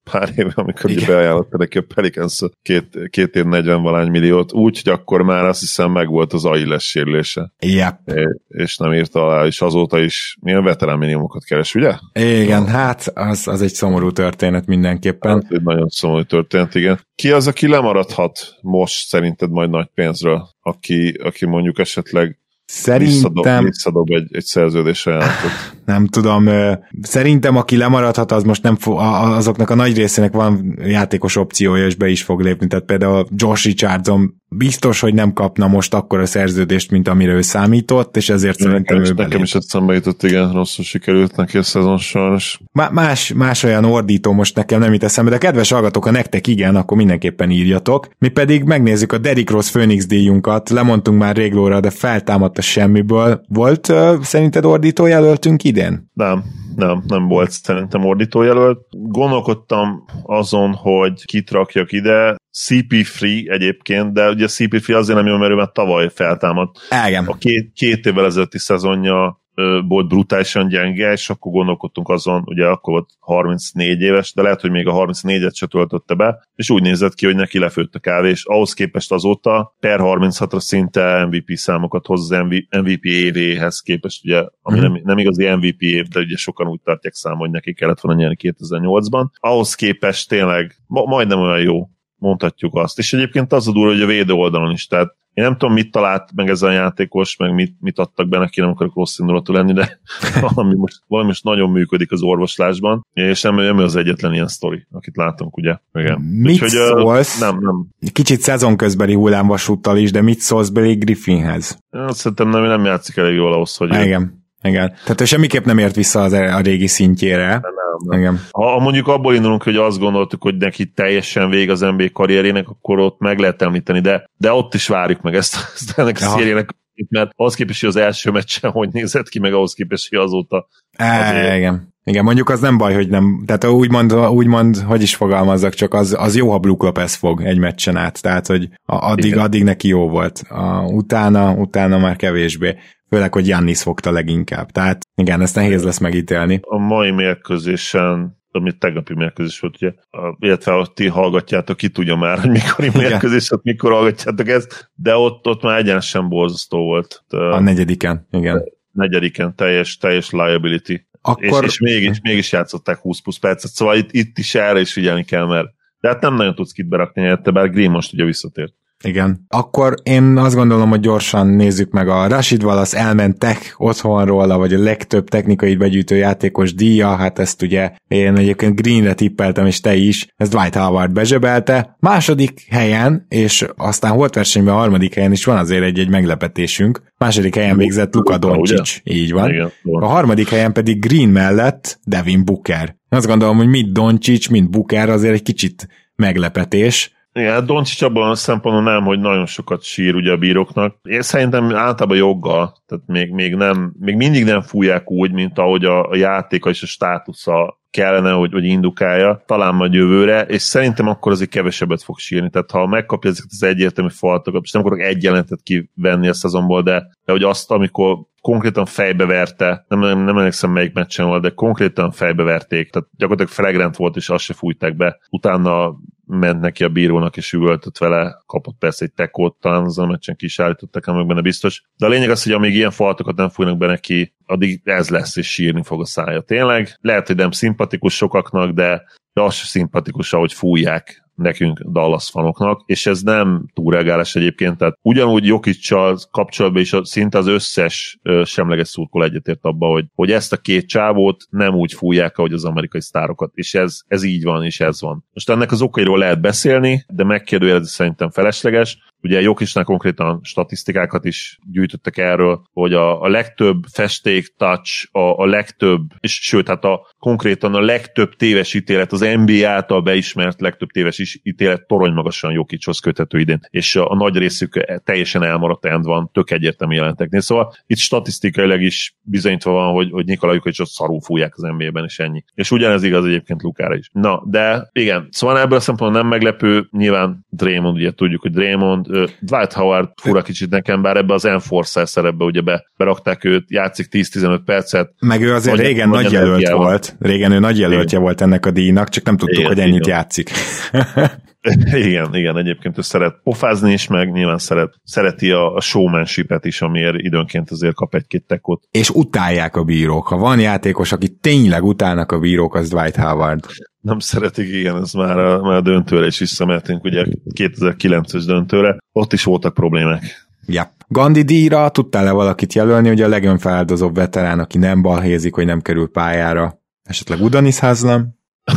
pár éve, amikor beajánlotta neki a Pelicans két, két év negyven valány milliót, úgy, hogy akkor már azt hiszem megvolt az Achilles sérülése. Yep. És nem írta alá, és azóta is milyen veterán minimumot keres, ugye? Igen, hát az, az egy szomorú történet mindenképpen. Hát, egy nagyon szomorú történet, igen. Ki az, aki lemaradhat most szerinted majd nagy pénzről, aki, aki mondjuk esetleg Szerintem... Visszadob egy, egy szerződés ajánlatot. Nem tudom, szerintem aki lemaradhat, az most nem fog, azoknak a nagy részének van játékos opciója, és be is fog lépni. Tehát például Josh Richardson biztos, hogy nem kapna most akkora szerződést, mint amire ő számított, és ezért nekem szerintem is, ő Nekem is eszembe jutott, igen, rosszul sikerült neki a szezon sajnos. Más, más olyan ordító most nekem nem jut eszembe, de kedves hallgatók, ha nektek igen, akkor mindenképpen írjatok. Mi pedig megnézzük a Derrick Rose Phoenix díjunkat, lemondtunk már réglóra, de feltámadt a semmiből. Volt uh, szerinted ordító jelöltünk idén? Nem, nem, nem volt szerintem ordítójelölt. Gondolkodtam azon, hogy kit rakjak ide, cé pé három egyébként, de ugye a cé pé három azért nem jó, mert ő már tavaly feltámadt. Igen. A két, két évvel ezelőtti szezonja volt brutálisan gyenge, és akkor gondolkodtunk azon, ugye akkor volt harmincnégy éves, de lehet, hogy még a harmincnégyet se töltötte be, és úgy nézett ki, hogy neki lefőtt a kávé, és ahhoz képest azóta per harminchatra szinte em vé pé számokat hoz az em vé pé évéhez képest, ugye, ami mm-hmm. nem, nem igazi em vé pé év, de ugye sokan úgy tartják számon, hogy neki kellett volna nyerni kétezer-nyolcban. Ahhoz képest tényleg ma, majdnem olyan jó, mondhatjuk azt. És egyébként az a durva, hogy a védő oldalon is, tehát én nem tudom, mit talált meg ez a játékos, meg mit, mit adtak be neki, nem akarok rossz indulatú lenni, de valami most, valami most nagyon működik az orvoslásban, és nem, nem az egyetlen ilyen sztori, akit látunk, ugye? Igen. Mit Úgyhogy, szólsz? Nem, nem. Kicsit szezonközbeli hullámvasúttal is, de mit szólsz Blake Griffinhez? Azt szerintem nem, nem játszik elég jól ahhoz, hogy... Igen. Igen. Tehát ő semmiképp nem ért vissza az a régi szintjére. Nem, nem. Igen. Ha mondjuk abból indulunk, hogy azt gondoltuk, hogy neki teljesen vég az en bé á karrierjének, akkor ott meg lehet említeni, de, de ott is várjuk meg ezt, ezt ennek a szériének, mert ahhoz képest, hogy az első meccsen hogy nézett ki, meg ahhoz képest, hogy azóta... É, igen. Igen, mondjuk az nem baj, hogy nem, tehát úgymond, úgymond hogy is fogalmazzak, csak az, az jó, ha Brook Lopez fog egy meccsen át, tehát hogy addig, addig neki jó volt. A, utána, utána már kevésbé. Főleg, hogy Giannis fogta leginkább. Tehát igen, ezt nehéz lesz megítélni. A mai mérkőzésen, amit tegnapi mérkőzés volt, ugye, illetve ha ti hallgatjátok, ki tudja már, hogy mikor mérkőzés, ott mikor hallgatjátok ezt, de ott, ott már egyenesen borzasztó volt. A negyediken, igen. A negyediken teljes, teljes liability. Akkor... És, és mégis, mégis játszották húsz plusz percet, szóval itt, itt is erre is figyelni kell, mert de hát nem nagyon tudsz kit berakni helyette, bár Green most ugye visszatért. Igen. Akkor én azt gondolom, hogy gyorsan nézzük meg a Rashid Wallace elmentek otthonról, vagy a legtöbb technikai begyűjtő játékos díja, hát ezt ugye én egyébként Greenre tippeltem, és te is, ezt Dwight Howard bezsebelte. Második helyen, és aztán holtversenyben a harmadik helyen is van azért egy-egy meglepetésünk. Második helyen végzett Luka Doncic. Így van. Igen, a harmadik helyen pedig Green mellett Devin Booker. Azt gondolom, hogy mind Doncic, mind Booker azért egy kicsit meglepetés. Igen, Doncic abban a szempontból nem, hogy nagyon sokat sír ugye a bíróknak. Én szerintem általában joggal, tehát még, még, nem, még mindig nem fújják úgy, mint ahogy a, a játéka és a státusza kellene, hogy, hogy indukálja, talán majd jövőre, és szerintem akkor azért kevesebbet fog sírni. Tehát ha megkapja ezeket az egyértelmű faltokat, és nem akarok egy jelentet kivenni a szezonból, de, de hogy azt, amikor konkrétan fejbe verte, nem, nem, nem emlékszem melyik meccsen volt, de konkrétan fejbe verték, tehát gyakorlatilag flagrant volt, és azt se fújták be. Utána ment neki a bírónak, és üvöltött vele, kapott persze egy tekót, talán azon a meccsen ki is állították, nem meg benne biztos. De a lényeg az, hogy amíg ilyen faltokat nem fújnak be neki, addig ez lesz, és sírni fog a szája. Tényleg, lehet, hogy nem szimpatikus sokaknak, de, de az sem szimpatikus, ahogy fújják nekünk Dallas fanoknak, és ez nem túlreagálás egyébként, tehát ugyanúgy Jokic-sal kapcsolatban is szinte az összes semleges szurkoló egyetért abba, hogy, hogy ezt a két csávót nem úgy fújják, ahogy az amerikai sztárokat, és ez, ez így van, és ez van. Most ennek az okairól lehet beszélni, de megkérdőjelezni szerintem felesleges. Ugye Jokicnál konkrétan statisztikákat is gyűjtöttek erről, hogy a, a legtöbb festék, touch, a, a legtöbb, és sőt, hát a, konkrétan a legtöbb téves ítélet, az en bé á által beismert legtöbb téves ítélet torony magasan Jokichoz köthető idén, és a, a nagy részük teljesen elmaradt end van, tök egyértelmű jelenteknél. Szóval itt statisztikailag is bizonyítva van, hogy, hogy Nikola Jokicot szarul fújják az en bé á-ben, és ennyi. És ugyanez igaz egyébként Lukára is. Na, de igen, szóval ebből a szempontból nem meglepő, nyilván Draymond, ugye tudjuk, hogy Draymond Dwight Howard fura kicsit nekem, bár ebbe az Enforcer szerepbe ugye be, berakták őt, játszik tíz-tizenöt percet. Meg ő azért vagy, régen vagy nagy jelölt volt. Régen ő nagy jelöltje volt ennek a díjnak, csak nem tudtuk, igen, hogy ennyit igen. játszik. Igen, igen, egyébként ő szeret pofázni is, meg nyilván szeret, szereti a, a showmanship-et is, amiért időnként azért kap egy-két tekot. És utálják a bírók. Ha van játékos, aki tényleg utálnak a bírók, az Dwight Howard. Nem szeretik, igen, ez már a, már a döntőre is visszamehetünk, ugye kétezer-kilences döntőre, ott is voltak problémák. Ja. Gandhi díjra tudtál-e valakit jelölni, hogy a legönfeláldozóbb veterán, aki nem balhézik, hogy nem kerül pályára? Esetleg Udonis Haslem?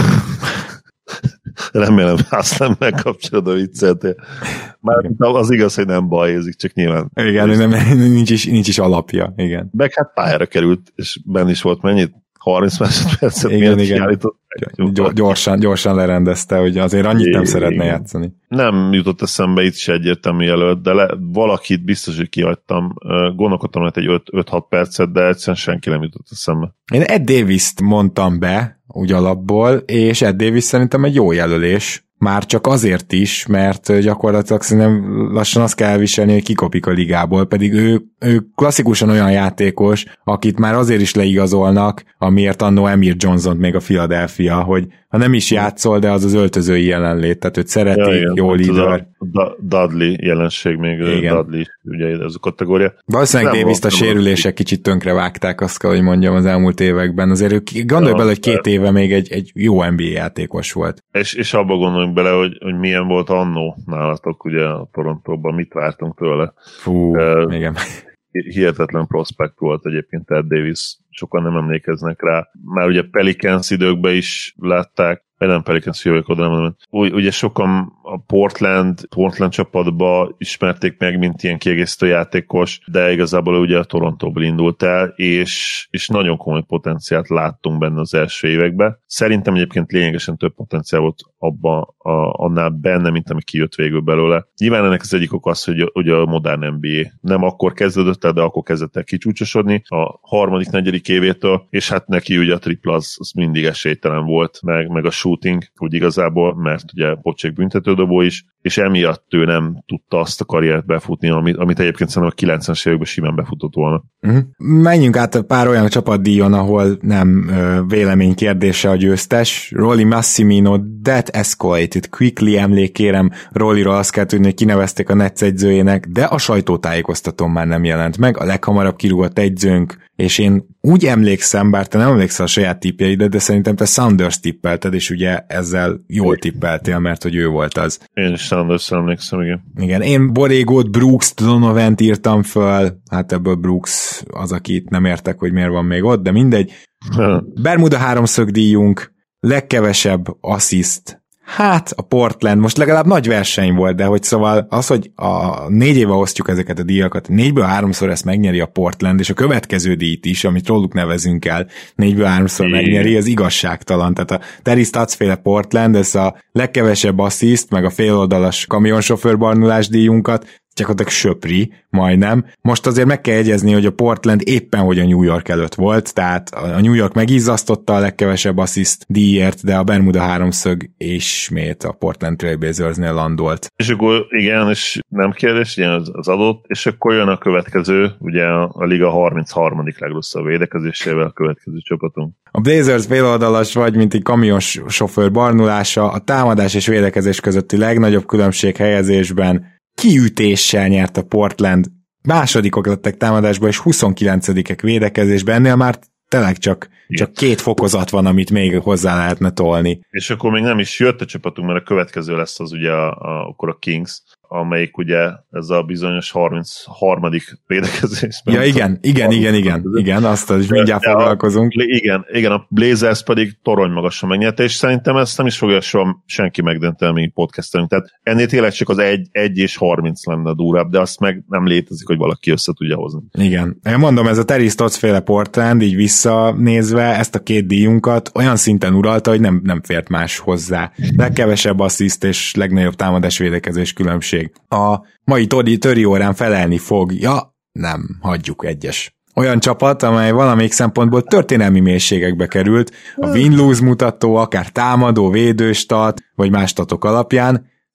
Remélem, Haslem megkapcsolod a vicceltél. Már az igaz, hogy nem balhézik, csak nyilván. Igen, nem, nincs, is, nincs is alapja, igen. Meg hát pályára került, és benne is volt mennyit? harminc másodpercet igen, igen. Gyorsan, gyorsan lerendezte, hogy azért annyit igen, nem szeretne igen. játszani. Nem jutott eszembe itt se egyértelmű jelölt, de le, valakit biztos, hogy kihagytam. Gondolkodtam, hogy egy öt-hat percet, de egyszerűen senki nem jutott eszembe. Én Ed Davis-t mondtam be, úgy alapból, és Ed Davis szerintem egy jó jelölés. Már csak azért is, mert gyakorlatilag szerintem lassan azt kell elviselni, hogy kikopik a ligából, pedig ő, ő klasszikusan olyan játékos, akit már azért is leigazolnak, amiért annó Amir Johnson-t még a Philadelphia, hogy ha nem is játszol, de az az öltözői jelenlét, tehát őt szereti, ja, igen, jó líder. A Dudley jelenség még, igen. Dudley, ugye ez a kategória. Valószínűleg Davis-t a sérülések kicsit tönkre vágták, azt kell, hogy mondjam, az elmúlt években. Azért ő, gondolj ja, bele, hogy két éve még egy, egy jó en bé á játékos volt. És, és abba gondoljunk bele, hogy, hogy milyen volt annó nálatok, ugye a Torontóban, mit vártunk tőle. Fú, uh, igen. Hihetetlen prospekt volt egyébként Ed Davis, sokan nem emlékeznek rá. Már ugye Pelicans időkben is látták, vagy nem Pelicans jövök oda, nem, nem. Ugye sokan a Portland, Portland csapatba ismerték meg, mint ilyen kiegészítő játékos, de igazából ugye a Torontóból indult el, és, és nagyon komoly potenciált láttunk benne az első években. Szerintem egyébként lényegesen több potenciál volt abban, a, annál benne, mint ami kijött végül belőle. Nyilván ennek az egyik ok az, hogy ugye a modern en bé á nem akkor kezdődött el, de akkor kezdett el kicsúcsosodni a harmadik, negyedik évétől, és hát neki ugye a tripla az, az mindig esélytelen volt, meg, meg a shooting, úgy igazából, mert ugye pocsék büntetődobó is, és emiatt ő nem tudta azt a karriert befutni, amit, amit egyébként szerintem a kilencvenes években simán befutott volna. Uh-huh. Menjünk át pár olyan csapatdíjon, ahol nem ö, vélemény kérdése a győztes. Rolly Massimino, that escalated quickly, emlékérem, Rollyról azt kell tudni, hogy kinevezték a Nets egyzőjének, de a sajtótájékoztatón már nem jelent meg, a leghamarabb kirúgott egyzőnk, és én úgy emlékszem, bár te nem emlékszel a saját tippjeidre, de szerintem te Saunders tippelted, és ugye ezzel jól tippeltél, mert hogy ő volt az. Én is Saunders emlékszem, igen. Igen, én Borrégot, Brooks-t, Donovant írtam föl, hát ebből Brooks az, akit nem értek, hogy miért van még ott, de mindegy. Bermuda háromszög díjunk, legkevesebb assziszt. Hát, a Portland most legalább nagy verseny volt, de hogy szóval az, hogy a négy éve osztjuk ezeket a díjakat, négyből háromszor ezt megnyeri a Portland, és a következő díjt is, amit róluk nevezünk el, négyből háromszor megnyeri, ez igazságtalan. Tehát a Terry Stotts-féle Portland, ez a legkevesebb assziszt, meg a féloldalas kamionsofőr barnulás díjunkat, gyakorlatilag söpri, majdnem. Most azért meg kell jegyezni, hogy a Portland éppen, hogy a New York előtt volt, tehát a New York megizzasztotta a legkevesebb assziszt díjért, de a Bermuda háromszög ismét a Portland Trailblazersnél landolt. És akkor igen, és nem kérdés, igen, az, az adott, és akkor jön a következő, ugye a, a liga harmincharmadik legrosszabb védekezésével a következő csapatunk. A Blazers féloldalas vagy, mint egy kamions sofőr barnulása, a támadás és védekezés közötti legnagyobb különbség helyezésben kiütéssel nyert a Portland, másodikok lettek támadásban, és huszonkilencedikek védekezésben, ennél már tényleg csak, csak két fokozat van, amit még hozzá lehetne tolni. És akkor még nem is jött a csapatunk, mert a következő lesz az ugye a, a, akkor a Kings, amelyik ugye ez a bizonyos harmincharmadik védekezésben. Ja, igen, igen, igen, igen, igen, azt is mindjárt de foglalkozunk. A, igen, igen, a Blazers pedig torony magasan megnyerte, és szerintem ezt nem is fogja soha senki megdönteni, még podcastelünk. Tehát ennél tényleg csak az egy, egy és harminc lenne durvább, de azt meg nem létezik, hogy valaki össze tudja hozni. Igen. Én mondom, ez a Terry Stotts-féle Portland, így visszanézve ezt a két díjunkat olyan szinten uralta, hogy nem, nem fért más hozzá. Legkevesebb assziszt és legnagyobb támadás védekezés különbség. A mai Tori, Töri órán felelni fog. Ja, nem, hagyjuk egyes. Olyan csapat, amely valamelyik szempontból történelmi mélységekbe került, a win-lose mutató, akár támadó, védőstat, vagy más statok alapján,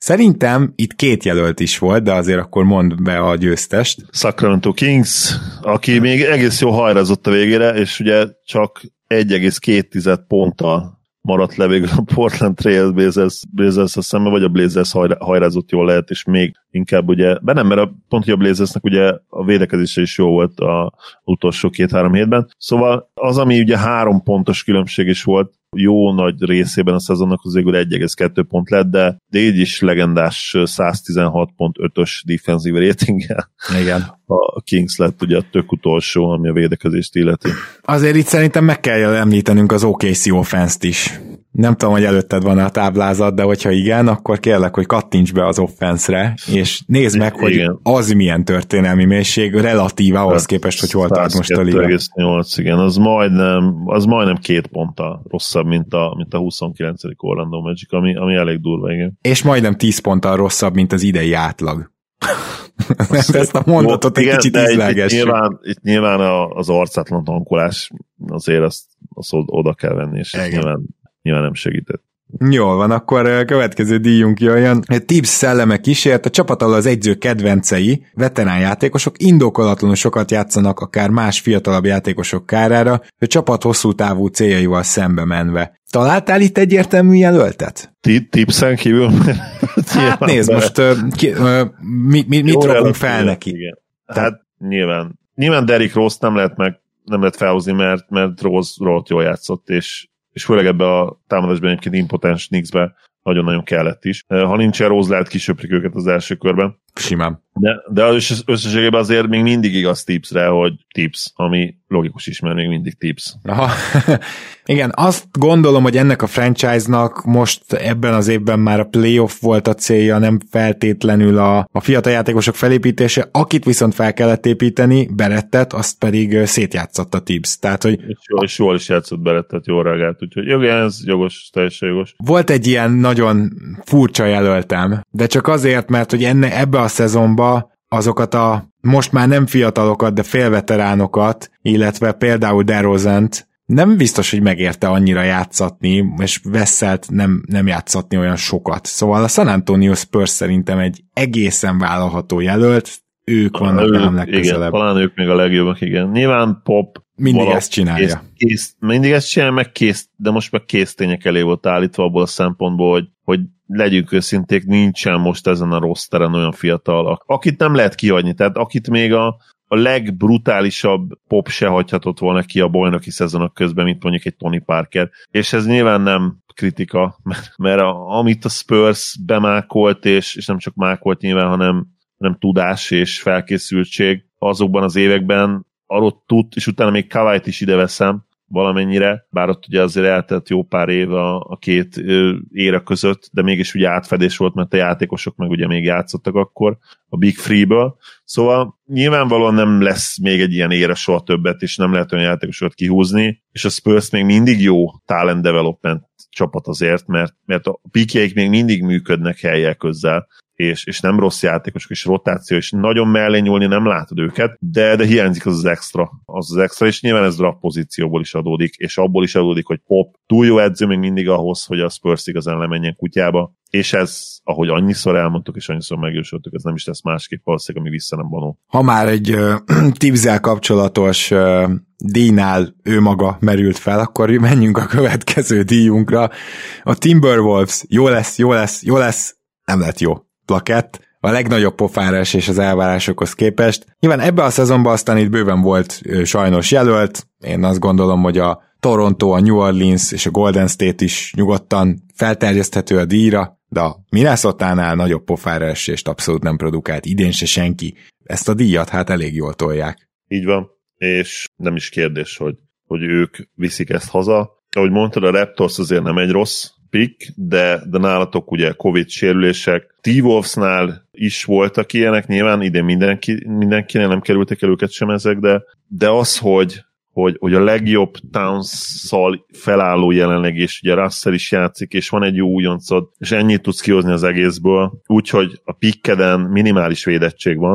Szerintem itt két jelölt is volt, de azért akkor mondd be a győztest. Sacramento Kings, aki még egész jó hajrázott a végére, és ugye csak egy egész két ponttal maradt le végül a Portland Trail Blazers, Blazers-a szembe, vagy a Blazers hajrázott jól lehet, és még inkább ugye, be nem, mert a, pont, hogy a Blazersnek ugye a védekezése is jó volt az utolsó két-három hétben. Szóval az, ami ugye három pontos különbség is volt, jó nagy részében a szezonnak az végül egy egész kettő pont lett, de, de így is legendás száz tizenhat pont ötös defensive ratinggel. Igen. A Kings lett ugye a tök utolsó, ami a védekezést illeti. Azért itt szerintem meg kell említenünk az o ká cé offense-t is. Nem tudom, hogy előtted van a táblázat, de hogyha igen, akkor kérlek, hogy kattints be az offense-re, és nézd meg, hogy igen, az milyen történelmi mélység relatív ahhoz képest, hogy hol tart most a liga. száz kettő egész nyolc, igen, az majdnem, az majdnem két ponttal rosszabb, mint a, mint a huszonkilencedik Orlando Magic, ami, ami elég durva, igen. És majdnem tíz ponttal rosszabb, mint az idei átlag. Ezt a mondatot egy igen, kicsit ízlelgessük. Itt nyilván, itt nyilván az arcátlan tankolás azért azt, azt oda kell venni, és nyilván, nyilván nem segített. Jól van, akkor a következő díjunk jöjjön. Tibbs szelleme kísért, a csapat alól az egyző kedvencei, veterán játékosok indokolatlanul sokat játszanak akár más fiatalabb játékosok kárára, a csapat hosszú távú céljaival szembe menve. Találtál itt egyértelmű jelöltet? Tibbsen kívül? Hát nézd, most uh, ki, uh, mi, mi, mit rakunk fel neki? Igen. Hát nyilván, nyilván Derrick Rose nem lehet meg nem lehet felhozni, mert, mert Rose rohadt jól játszott, és és főleg ebbe a támadásban egyébként impotens Knicksbe nagyon-nagyon kellett is. Ha nincsen Rose, lehet kisöprik őket az első körben. Simán. De, de az összességében azért még mindig igaz Tibbsre, hogy Tibbs, ami logikus is, mert még mindig Tibbs. Aha. Igen, azt gondolom, hogy ennek a franchise-nak most ebben az évben már a playoff volt a célja, nem feltétlenül a, a fiatal játékosok felépítése, akit viszont fel kellett építeni, Berettet, azt pedig szétjátszott a Tibbs. Tehát, hogy és, jól, és jól is játszott Berettet, jól reagált, úgyhogy igen, ez jogos, teljesen jogos. Volt egy ilyen nagyon furcsa jelöltem, de csak azért, mert hogy enne, ebbe a szezonba azokat a most már nem fiatalokat, de félveteránokat, illetve például DeRozant nem biztos, hogy megérte annyira játszatni, és Vesselt nem, nem játszatni olyan sokat. Szóval a San Antonio Spurs szerintem egy egészen vállalható jelölt, ők vannak nem legközelebb. Igen, talán ők még a legjobbak, igen. Nyilván Pop mindig ezt csinálja. Kész, kész, mindig ezt csinálja, meg kész, de most meg kész tények elé volt állítva abból a szempontból, hogy, hogy legyünk őszinték, nincsen most ezen a rosteren olyan fiatal, akit nem lehet kihagyni, tehát akit még a, a legbrutálisabb Pop se hagyhatott volna ki a bajnoki szezonok közben, mint mondjuk egy Tony Parker. És ez nyilván nem kritika, mert, mert a, amit a Spurs bemákolt, és, és nem csak mákolt nyilván, hanem, hanem tudás és felkészültség azokban az években, arról tud, és utána még Kawait is ide veszem valamennyire, bár ott ugye azért eltelt jó pár év a, a két ö, ére között, de mégis ugye átfedés volt, mert a játékosok meg ugye még játszottak akkor a Big Free-ből. Szóval nyilvánvalóan nem lesz még egy ilyen ére soha többet, és nem lehet olyan játékosokat kihúzni, és a Spurs még mindig jó talent development csapat azért, mert, mert a pikjeik még mindig működnek helyjel közel, és, és nem rossz játékosok, és rotáció, és nagyon mellé nyúlni nem látod őket, de, de hiányzik az az extra, az az extra, és nyilván ez draft pozícióból is adódik, és abból is adódik, hogy Pop túl jó edző még mindig ahhoz, hogy a Spurs igazán lemenjen kutyába, és ez, ahogy annyiszor elmondtuk, és annyiszor megjósoltuk, ez nem is lesz másképp valószínűleg, ami vissza nem vonul. Ha már egy uh, Tibbszel kapcsolatos uh, díjnál ő maga merült fel, akkor menjünk a következő díjunkra. A Timberwolves, jó lesz, jó lesz, jó lesz, nem lett jó plakett, a legnagyobb pofára esés az elvárásokhoz képest. Nyilván ebben a szezonban aztán itt bőven volt ö, sajnos jelölt, én azt gondolom, hogy a Toronto, a New Orleans és a Golden State is nyugodtan felterjeszthető a díjra, de a Minnesota-nál nagyobb pofára esést abszolút nem produkált, idén se senki. Ezt a díjat hát elég jól tolják. Így van, és nem is kérdés, hogy, hogy ők viszik ezt haza. Ahogy mondtad, a Raptors azért nem egy rossz pick, de, de nálatok ugye Covid sérülések. T-Wolvesnál is voltak ilyenek, nyilván idén mindenki, mindenkinek nem kerültek el őket sem ezek, de, de az, hogy, hogy, hogy a legjobb Towns-szal felálló jelenleg, és ugye Russell is játszik, és van egy jó újoncod, és ennyit tudsz kihozni az egészből, úgyhogy a pickeden minimális védettség van,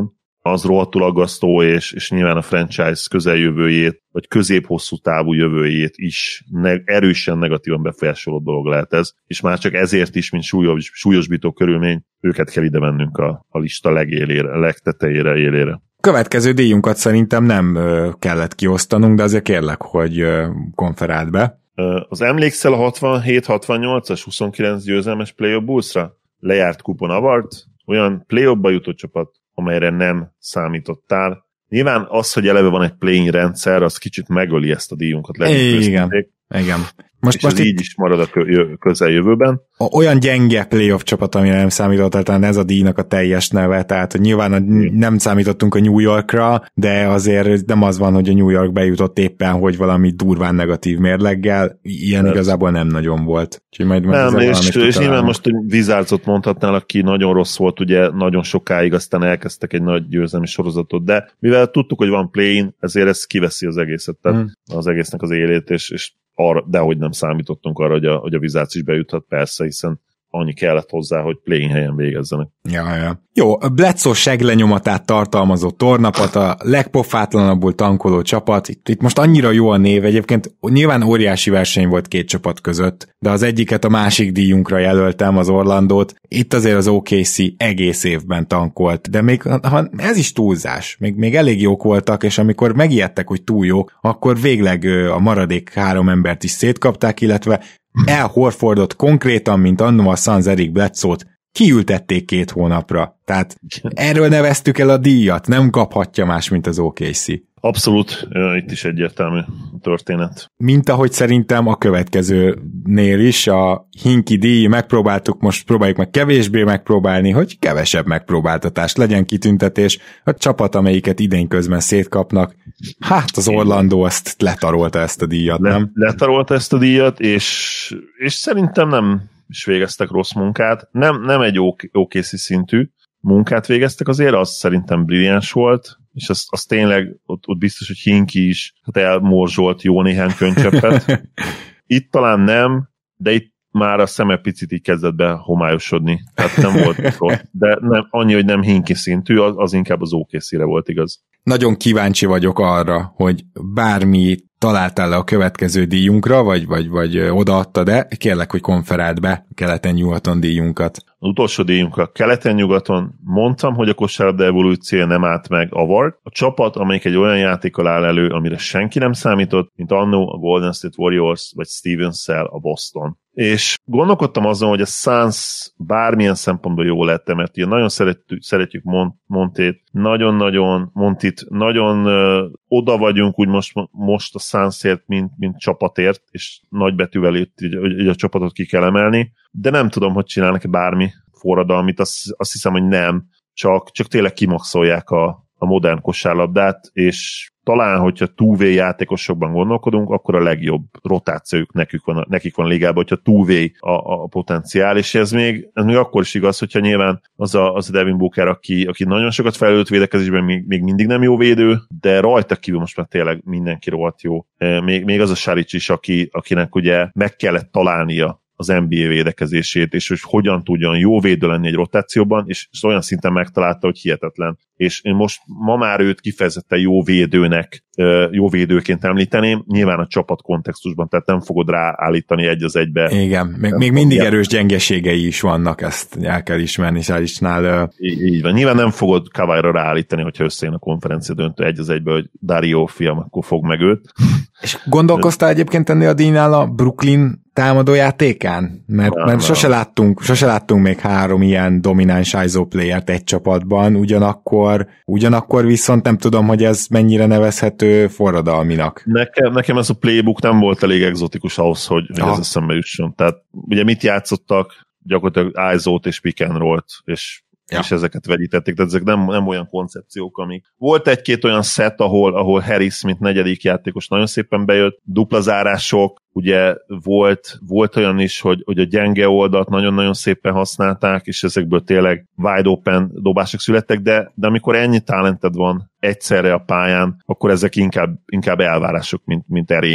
az rohadtul aggasztó, és, és nyilván a franchise közeljövőjét, vagy közép-hosszú távú jövőjét is ne, erősen negatívan befolyásoló dolog lehet ez, és már csak ezért is, mint súlyos, súlyosbító körülmény, őket kell ide mennünk a, a lista legélére, legtetejére, élére. Következő díjunkat szerintem nem ö, kellett kiosztanunk, de azért kérlek, hogy ö, konferáld be. Az emlékszel a hatvanhét hatvannyolcas huszonkilenc győzelmes Play-off Bullsra? Lejárt kupon avart, olyan play-offba jutott csapat, amelyre nem számítottál. Nyilván az, hogy eleve van egy play-in rendszer, az kicsit megöli ezt a díjunkat. Igen, igen. Most, és most így itt... is marad a közeljövőben. Olyan gyenge playoff csapat, amire nem számított, talán ez a díjnak a teljes neve, tehát hogy nyilván a, nem számítottunk a New Yorkra, de azért nem az van, hogy a New York bejutott éppen, hogy valami durván negatív mérleggel, ilyen Persze. igazából nem nagyon volt. Majd nem, és, és nyilván most egy Wizardsot mondhatnál, aki nagyon rossz volt, ugye nagyon sokáig, aztán elkezdtek egy nagy győzelmi sorozatot, de mivel tudtuk, hogy van play-in, ezért ez kiveszi az egészet, tehát hmm. az egésznek az élét, és, és arra, dehogy nem számítottunk arra, hogy a, hogy a Wizards is bejuthat, persze, hiszen annyi kellett hozzá, hogy play-in helyen végezzenek. Ja, ja. Jó, a Bledsoe seglenyomatát tartalmazó tornapat, a legpofátlanabbul tankoló csapat, itt, itt most annyira jó a név, egyébként nyilván óriási verseny volt két csapat között, de az egyiket a másik díjunkra jelöltem, az Orlandót, itt azért az o ká cé egész évben tankolt, de még ha ez is túlzás, még, még elég jók voltak, és amikor megijedtek, hogy túl jók, akkor végleg a maradék három embert is szétkapták, illetve El Horfordot konkrétan, mint annó a Suns Eric Bledsoe-t kiültették két hónapra. Tehát erről neveztük el a díjat, nem kaphatja más, mint az o ká cé. Abszolút, itt is egyértelmű történet. Mint ahogy szerintem a következőnél is, a Hinkie díj, megpróbáltuk, most próbáljuk meg kevésbé megpróbálni, hogy kevesebb megpróbáltatás legyen, kitüntetés. A csapat, amelyiket idén közben szétkapnak, hát az Orlando azt letarolta ezt a díjat, Le, nem? Letarolta ezt a díjat, és, és szerintem nem is végeztek rossz munkát. Nem, nem egy o ká cé szintű munkát végeztek azért, az szerintem brilliáns volt, és az, az tényleg, ott, ott biztos, hogy Hinkie is hát elmorzsolt jó néhány könycseppet. Itt talán nem, de itt már a szeme picit így kezdett be homályosodni. Tehát nem volt rossz, de nem, annyi, hogy nem Hinkie szintű, az, az inkább az o ká cére volt igaz. Nagyon kíváncsi vagyok arra, hogy bármi találtál le a következő díjunkra, vagy, vagy, vagy odaadta, de kérlek, hogy konferáld be keleten-nyugaton díjunkat. Az utolsó díjunk a keleten-nyugaton. Mondtam, hogy a kosárlabda evolúciója nem állt meg avart. A csapat, amelyik egy olyan játékkal áll elő, amire senki nem számított, mint annó a Golden State Warriors, vagy Stevens-szel a Boston. És gondolkodtam azon, hogy a Suns bármilyen szempontból jó lett, mert ilyen nagyon szeretjük, szeretjük Mont, Montét, nagyon-nagyon Montit, nagyon uh, oda vagyunk úgy most, most a Sunsért, mint, mint csapatért, és nagybetűvel itt így, így a csapatot ki kell emelni, de nem tudom, hogy csinálnak bármi forradalmit, azt, azt hiszem, hogy nem, csak, csak tényleg kimaxolják a, a modern kosárlabdát, és talán, hogyha two-way játékosokban gondolkodunk, akkor a legjobb rotációjuk nekik van, nekik van a ligában, hogyha two-way a, a potenciál, és ez még, ez még akkor is igaz, hogyha nyilván az a, az a Devin Booker, aki, aki nagyon sokat fejlődött védekezésben, még, még mindig nem jó védő, de rajta kívül most már tényleg mindenki rohadt jó. Még, még az a Saric is, aki, akinek ugye meg kellett találnia az en bé á védekezését, és hogy hogyan tudjon jó védő lenni egy rotációban, és olyan szinten megtalálta, hogy hihetetlen. És én most ma már őt kifejezetten jó védőnek, jó védőként említeném, nyilván a csapat kontextusban, tehát nem fogod ráállítani egy az egybe. Igen, még, még mindig erős gyengeségei is vannak, ezt el kell ismerni Saricnál. Így, így van. Nyilván nem fogod Kawhira ráállítani, hogyha összejön a konferencia döntő egy az egybe, hogy Dario fiam, akkor fog meg őt. És gondolkoztál egyébként ennél a díjnál a Brooklyn támadójátékán? Mert, nem, mert sose, láttunk, sose láttunk még három ilyen domináns i es o playert egy csapatban, ugyanakkor, ugyanakkor viszont nem tudom, hogy ez mennyire nevezhető forradalminak. Nekem, nekem ez a playbook nem volt elég egzotikus ahhoz, hogy, hogy ez eszembe jusson. Tehát ugye mit játszottak? Gyakorlatilag i es o-t és pick and roll-t, és Ja. és ezeket vegyítették, tehát ezek nem, nem olyan koncepciók, amik. Volt egy-két olyan set, ahol, ahol Harris, mint negyedik játékos nagyon szépen bejött, dupla zárások, ugye volt, volt olyan is, hogy, hogy a gyenge oldalt nagyon-nagyon szépen használták, és ezekből tényleg wide open dobások születtek, de, de amikor ennyi talented van egyszerre a pályán, akkor ezek inkább, inkább elvárások, mint, mint erény.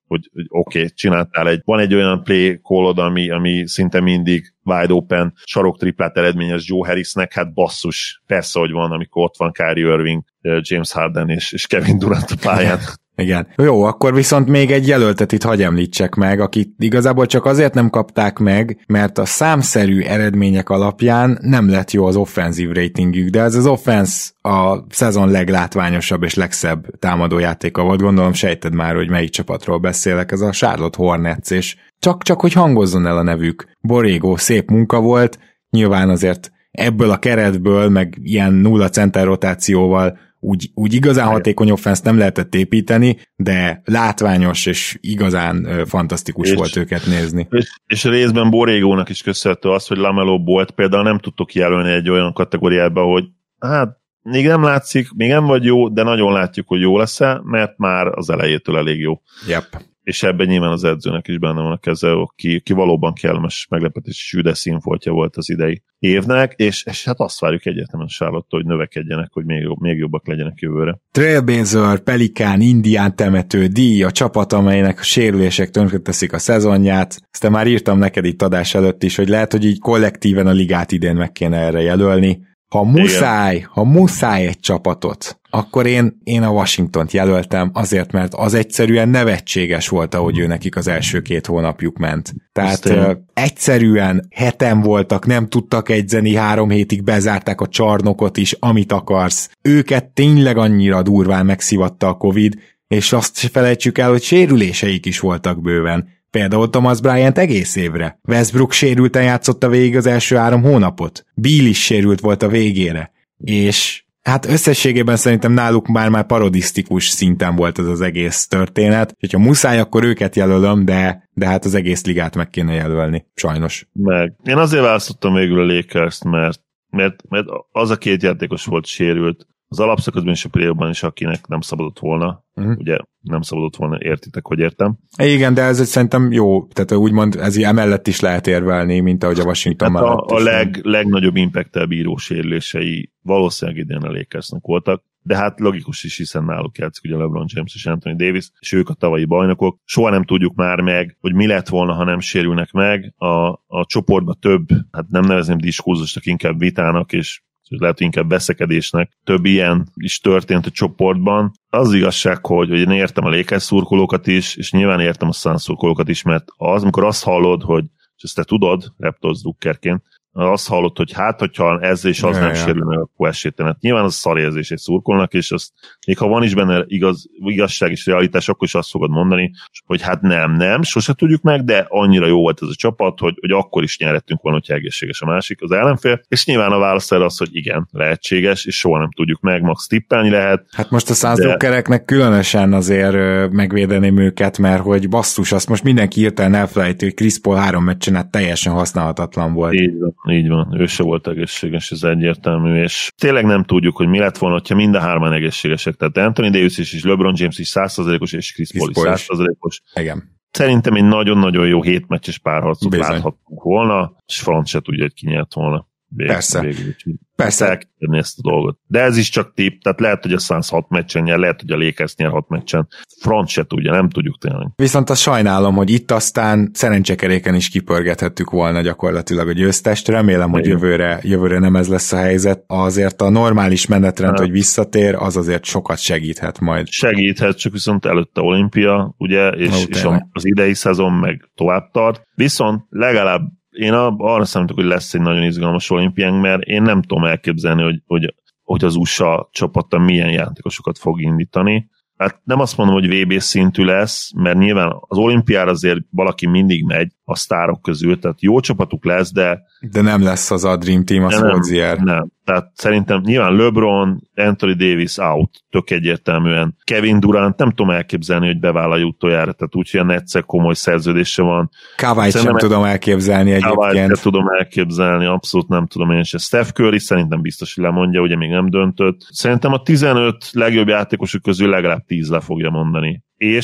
hogy, hogy oké, okay, csináltál egy, van egy olyan play callod, ami, ami szinte mindig wide open, sarok triplát eredményes Joe Harrisnek, hát basszus, persze, hogy van, amikor ott van Kyrie Irving, James Harden és, és Kevin Durant a pályán. Igen. Jó, akkor viszont még egy jelöltet itt hagy említsek meg, akit igazából csak azért nem kapták meg, mert a számszerű eredmények alapján nem lett jó az offenzív ratingjük, de ez az offense a szezon leglátványosabb és legszebb támadójátéka volt. Gondolom sejted már, hogy melyik csapatról beszélek, ez a Charlotte Hornets, és csak, csak hogy hangozzon el a nevük. Borrego szép munka volt, nyilván azért ebből a keretből, meg ilyen nulla center rotációval úgy, úgy igazán hatékony offense nem lehetett építeni, de látványos és igazán ö, fantasztikus és, volt őket nézni. És, és részben Borrégónak is köszönhető az, hogy LaMelo Ballt például nem tudtok jelölni egy olyan kategóriába, hogy hát még nem látszik, még nem vagy jó, de nagyon látjuk, hogy jó lesz-e, mert már az elejétől elég jó. Yep. És ebben nyilván az edzőnek is benne van a keze, ki, ki valóban kellemes meglepetés, üde színfoltja volt az idei évnek, és, és hát azt várjuk egyértelműen Charlotte-tól, hogy növekedjenek, hogy még, jobb, még jobbak legyenek jövőre. Trailblazer, Pelikán, Indián temető, díj, a csapat, amelynek a sérülések tönkreteszik a szezonját. Ezt már írtam neked itt adás előtt is, hogy lehet, hogy így kollektíven a ligát idén meg kéne erre jelölni. Ha muszáj, ha muszáj egy csapatot, akkor én, én a Washingtont jelöltem, azért, mert az egyszerűen nevetséges volt, ahogy ő nekik az első két hónapjuk ment. Tehát ö, egyszerűen heten voltak, nem tudtak edzeni, három hétig bezárták a csarnokot is, amit akarsz. Őket tényleg annyira durván megszivatta a Covid, és azt se felejtsük el, hogy sérüléseik is voltak bőven. Például Thomas Bryant egész évre. Westbrook sérülten játszotta végig az első három hónapot. Beal is sérült volt a végére. És hát összességében szerintem náluk már-már parodisztikus szinten volt ez az egész történet. Hogyha muszáj, akkor őket jelölöm, de, de hát az egész ligát meg kéne jelölni. Sajnos. Meg. Én azért választottam végül a Lakers-t, mert, mert, mert az a két játékos volt sérült, az alapszakaszban és a play-offban is, akinek nem szabadott volna. Uh-huh. Ugye nem szabadott volna, értitek, hogy értem. Igen, de ez szerintem jó, tehát úgymond ez emellett is lehet érvelni, mint ahogy a Washington hát mellett a, a leg, legnagyobb impact-tel bíró sérülései valószínűleg idén a Lakersnek voltak, de hát logikus is, hiszen náluk játszik ugye LeBron James és Anthony Davis, és ők a tavalyi bajnokok. Soha nem tudjuk már meg, hogy mi lett volna, ha nem sérülnek meg. A, a csoportban több, hát nem nevezném diskurzusnak, inkább vitának, és lehet inkább veszekedésnek. Több ilyen is történt a csoportban. Az igazság, hogy, hogy én értem a Lakers szurkolókat is, és nyilván értem a Suns szurkolókat is, mert az, amikor azt hallod, hogy, és ezt te tudod, Raptors drukkerként, azt hallott, hogy hát, hogyha ez és az ja, nem ja. sérül meg, akkor esélytelen. Nyilván az szarérzés egy szurkolnak, és azt, még ha van is benne igaz, igazság és realitás, akkor is azt fogod mondani, hogy hát nem, nem, sose tudjuk meg, de annyira jó volt ez a csapat, hogy, hogy akkor is nyerhettünk volna, hogyha egészséges a másik, az ellenfél, és nyilván a válasz erre az, hogy igen, lehetséges, és soha nem tudjuk meg, max tippelni lehet. Hát most a százdokkereknek de... különösen azért megvédeném őket, mert hogy basszus, azt most mindenki hirtelen elfelejti, hogy Chris Paul három meccsen át teljesen használhatatlan volt. Így van. Így van, ő se volt egészséges, ez egyértelmű, és tényleg nem tudjuk, hogy mi lett volna, ha mind a hárman egészségesek, tehát Anthony Davis is, és LeBron James is száz százalékos, és Chris Paul is száz százalékos. Igen. Szerintem egy nagyon-nagyon jó hétmeccses párharcot láthattunk volna, és franc se tudja, hogy ki nyert volna. Vég, Persze. Végül, Persze. El kell ezt a dolgot. De ez is csak tipp, tehát lehet, hogy a Suns hat meccsen nyer, lehet, hogy a Lakers nyer hat meccsen. Franc se tudja, nem tudjuk tényleg. Viszont azt sajnálom, hogy itt aztán szerencsekeréken is kipörgethettük volna gyakorlatilag a győztest. Remélem, hogy jövőre, jövőre nem ez lesz a helyzet. Azért a normális menetrend, hát. hogy visszatér, az azért sokat segíthet majd. Segíthet, csak viszont előtte olimpia, ugye, és, és az idei szezon meg tovább tart. Viszont legalább én arra számítok, hogy lesz egy nagyon izgalmas olimpiánk, mert én nem tudom elképzelni, hogy, hogy, hogy az u es á csapata milyen játékosokat fog indítani. Hát nem azt mondom, hogy vé bé szintű lesz, mert nyilván az olimpiára azért valaki mindig megy a sztárok közül, tehát jó csapatuk lesz, de... De nem lesz az a Dream Team, az Holzier. Nem, nem, tehát szerintem nyilván LeBron, Anthony Davis out, tök egyértelműen. Kevin Durant nem tudom elképzelni, hogy bevállalja utoljára, tehát úgy, hogy egyszer komoly szerződése van. Kawait sem tudom elképzelni egyébként. Kawait sem tudom elképzelni, abszolút nem tudom én sem. Steph Curry szerintem biztos, hogy lemondja, ugye még nem döntött. Szerintem a tizenöt legjobb játékosok közül legalább tíz le fogja mondani. És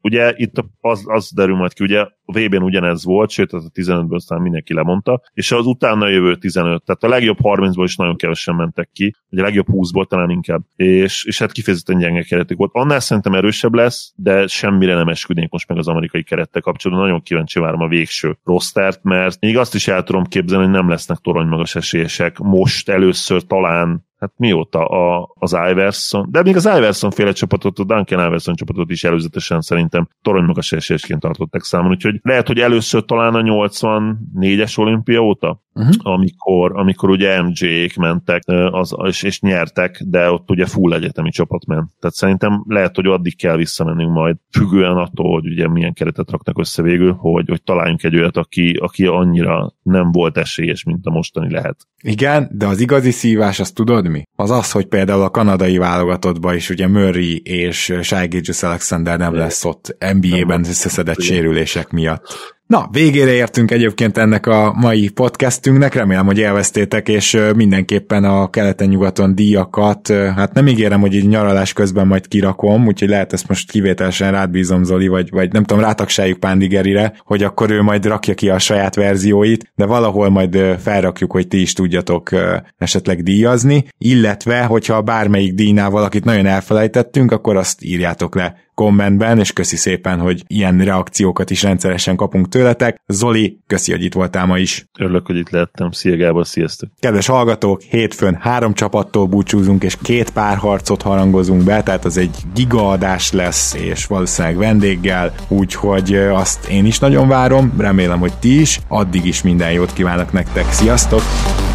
ugye itt az, az derül majd ki, ugye a vé bén ugyanez volt, sőt, az a tizenötből aztán mindenki lemondta, és az utána jövő tizenöt, tehát a legjobb harmincból is nagyon kevesen mentek ki, vagy a legjobb húszból talán inkább, és, és hát kifejezetten gyenge keretük volt. Annál szerintem erősebb lesz, de semmire nem esküdnék most meg az amerikai kerettel kapcsolatban. Nagyon kíváncsi várom a végső rostert, mert még azt is el tudom képzelni, hogy nem lesznek toronymagas esélyesek. Most először talán hát mióta a, az Iverson, de még az Iverson féle csapatot, a Duncan Iverson csapatot is előzetesen szerintem toronymagas esélyesként tartották számon, úgyhogy lehet, hogy először talán a nyolcvannégyes olimpia óta, uh-huh. amikor, amikor ugye em jé-ék mentek az, és, és nyertek, de ott ugye full egyetemi csapat ment. Tehát szerintem lehet, hogy addig kell visszamennünk majd, függően attól, hogy ugye milyen keretet raknak össze végül, hogy, hogy találjunk egy olyat, aki, aki annyira nem volt esélyes, mint a mostani lehet. Igen, de az igazi szívás, azt tudod mi? Az az, hogy például a kanadai válogatottban is ugye Murray és Shai Gilgeous-Alexander nem lesz ott en bé á-ben összeszedett sérülések miatt. Na, végére értünk egyébként ennek a mai podcastünknek, remélem, hogy élveztétek, és mindenképpen a keleten-nyugaton díjakat, hát nem ígérem, hogy így nyaralás közben majd kirakom, úgyhogy lehet ezt most kivételesen rád bízom, Zoli, vagy, vagy nem tudom, rátagsáljuk Pándigerire, hogy akkor ő majd rakja ki a saját verzióit, de valahol majd felrakjuk, hogy ti is tudjatok esetleg díjazni, illetve, hogyha bármelyik díjnál valakit nagyon elfelejtettünk, akkor azt írjátok le kommentben, és köszi szépen, hogy ilyen reakciókat is rendszeresen kapunk tőletek. Zoli, köszi, hogy itt voltál ma is. Örülök, hogy itt lehettem. Szia Gábor, sziasztok! Kedves hallgatók, hétfőn három csapattól búcsúzunk, és két párharcot harangozunk be, tehát az egy gigaadás lesz, és valószínűleg vendéggel, úgyhogy azt én is nagyon várom, remélem, hogy ti is. Addig is minden jót kívánok nektek. Sziasztok!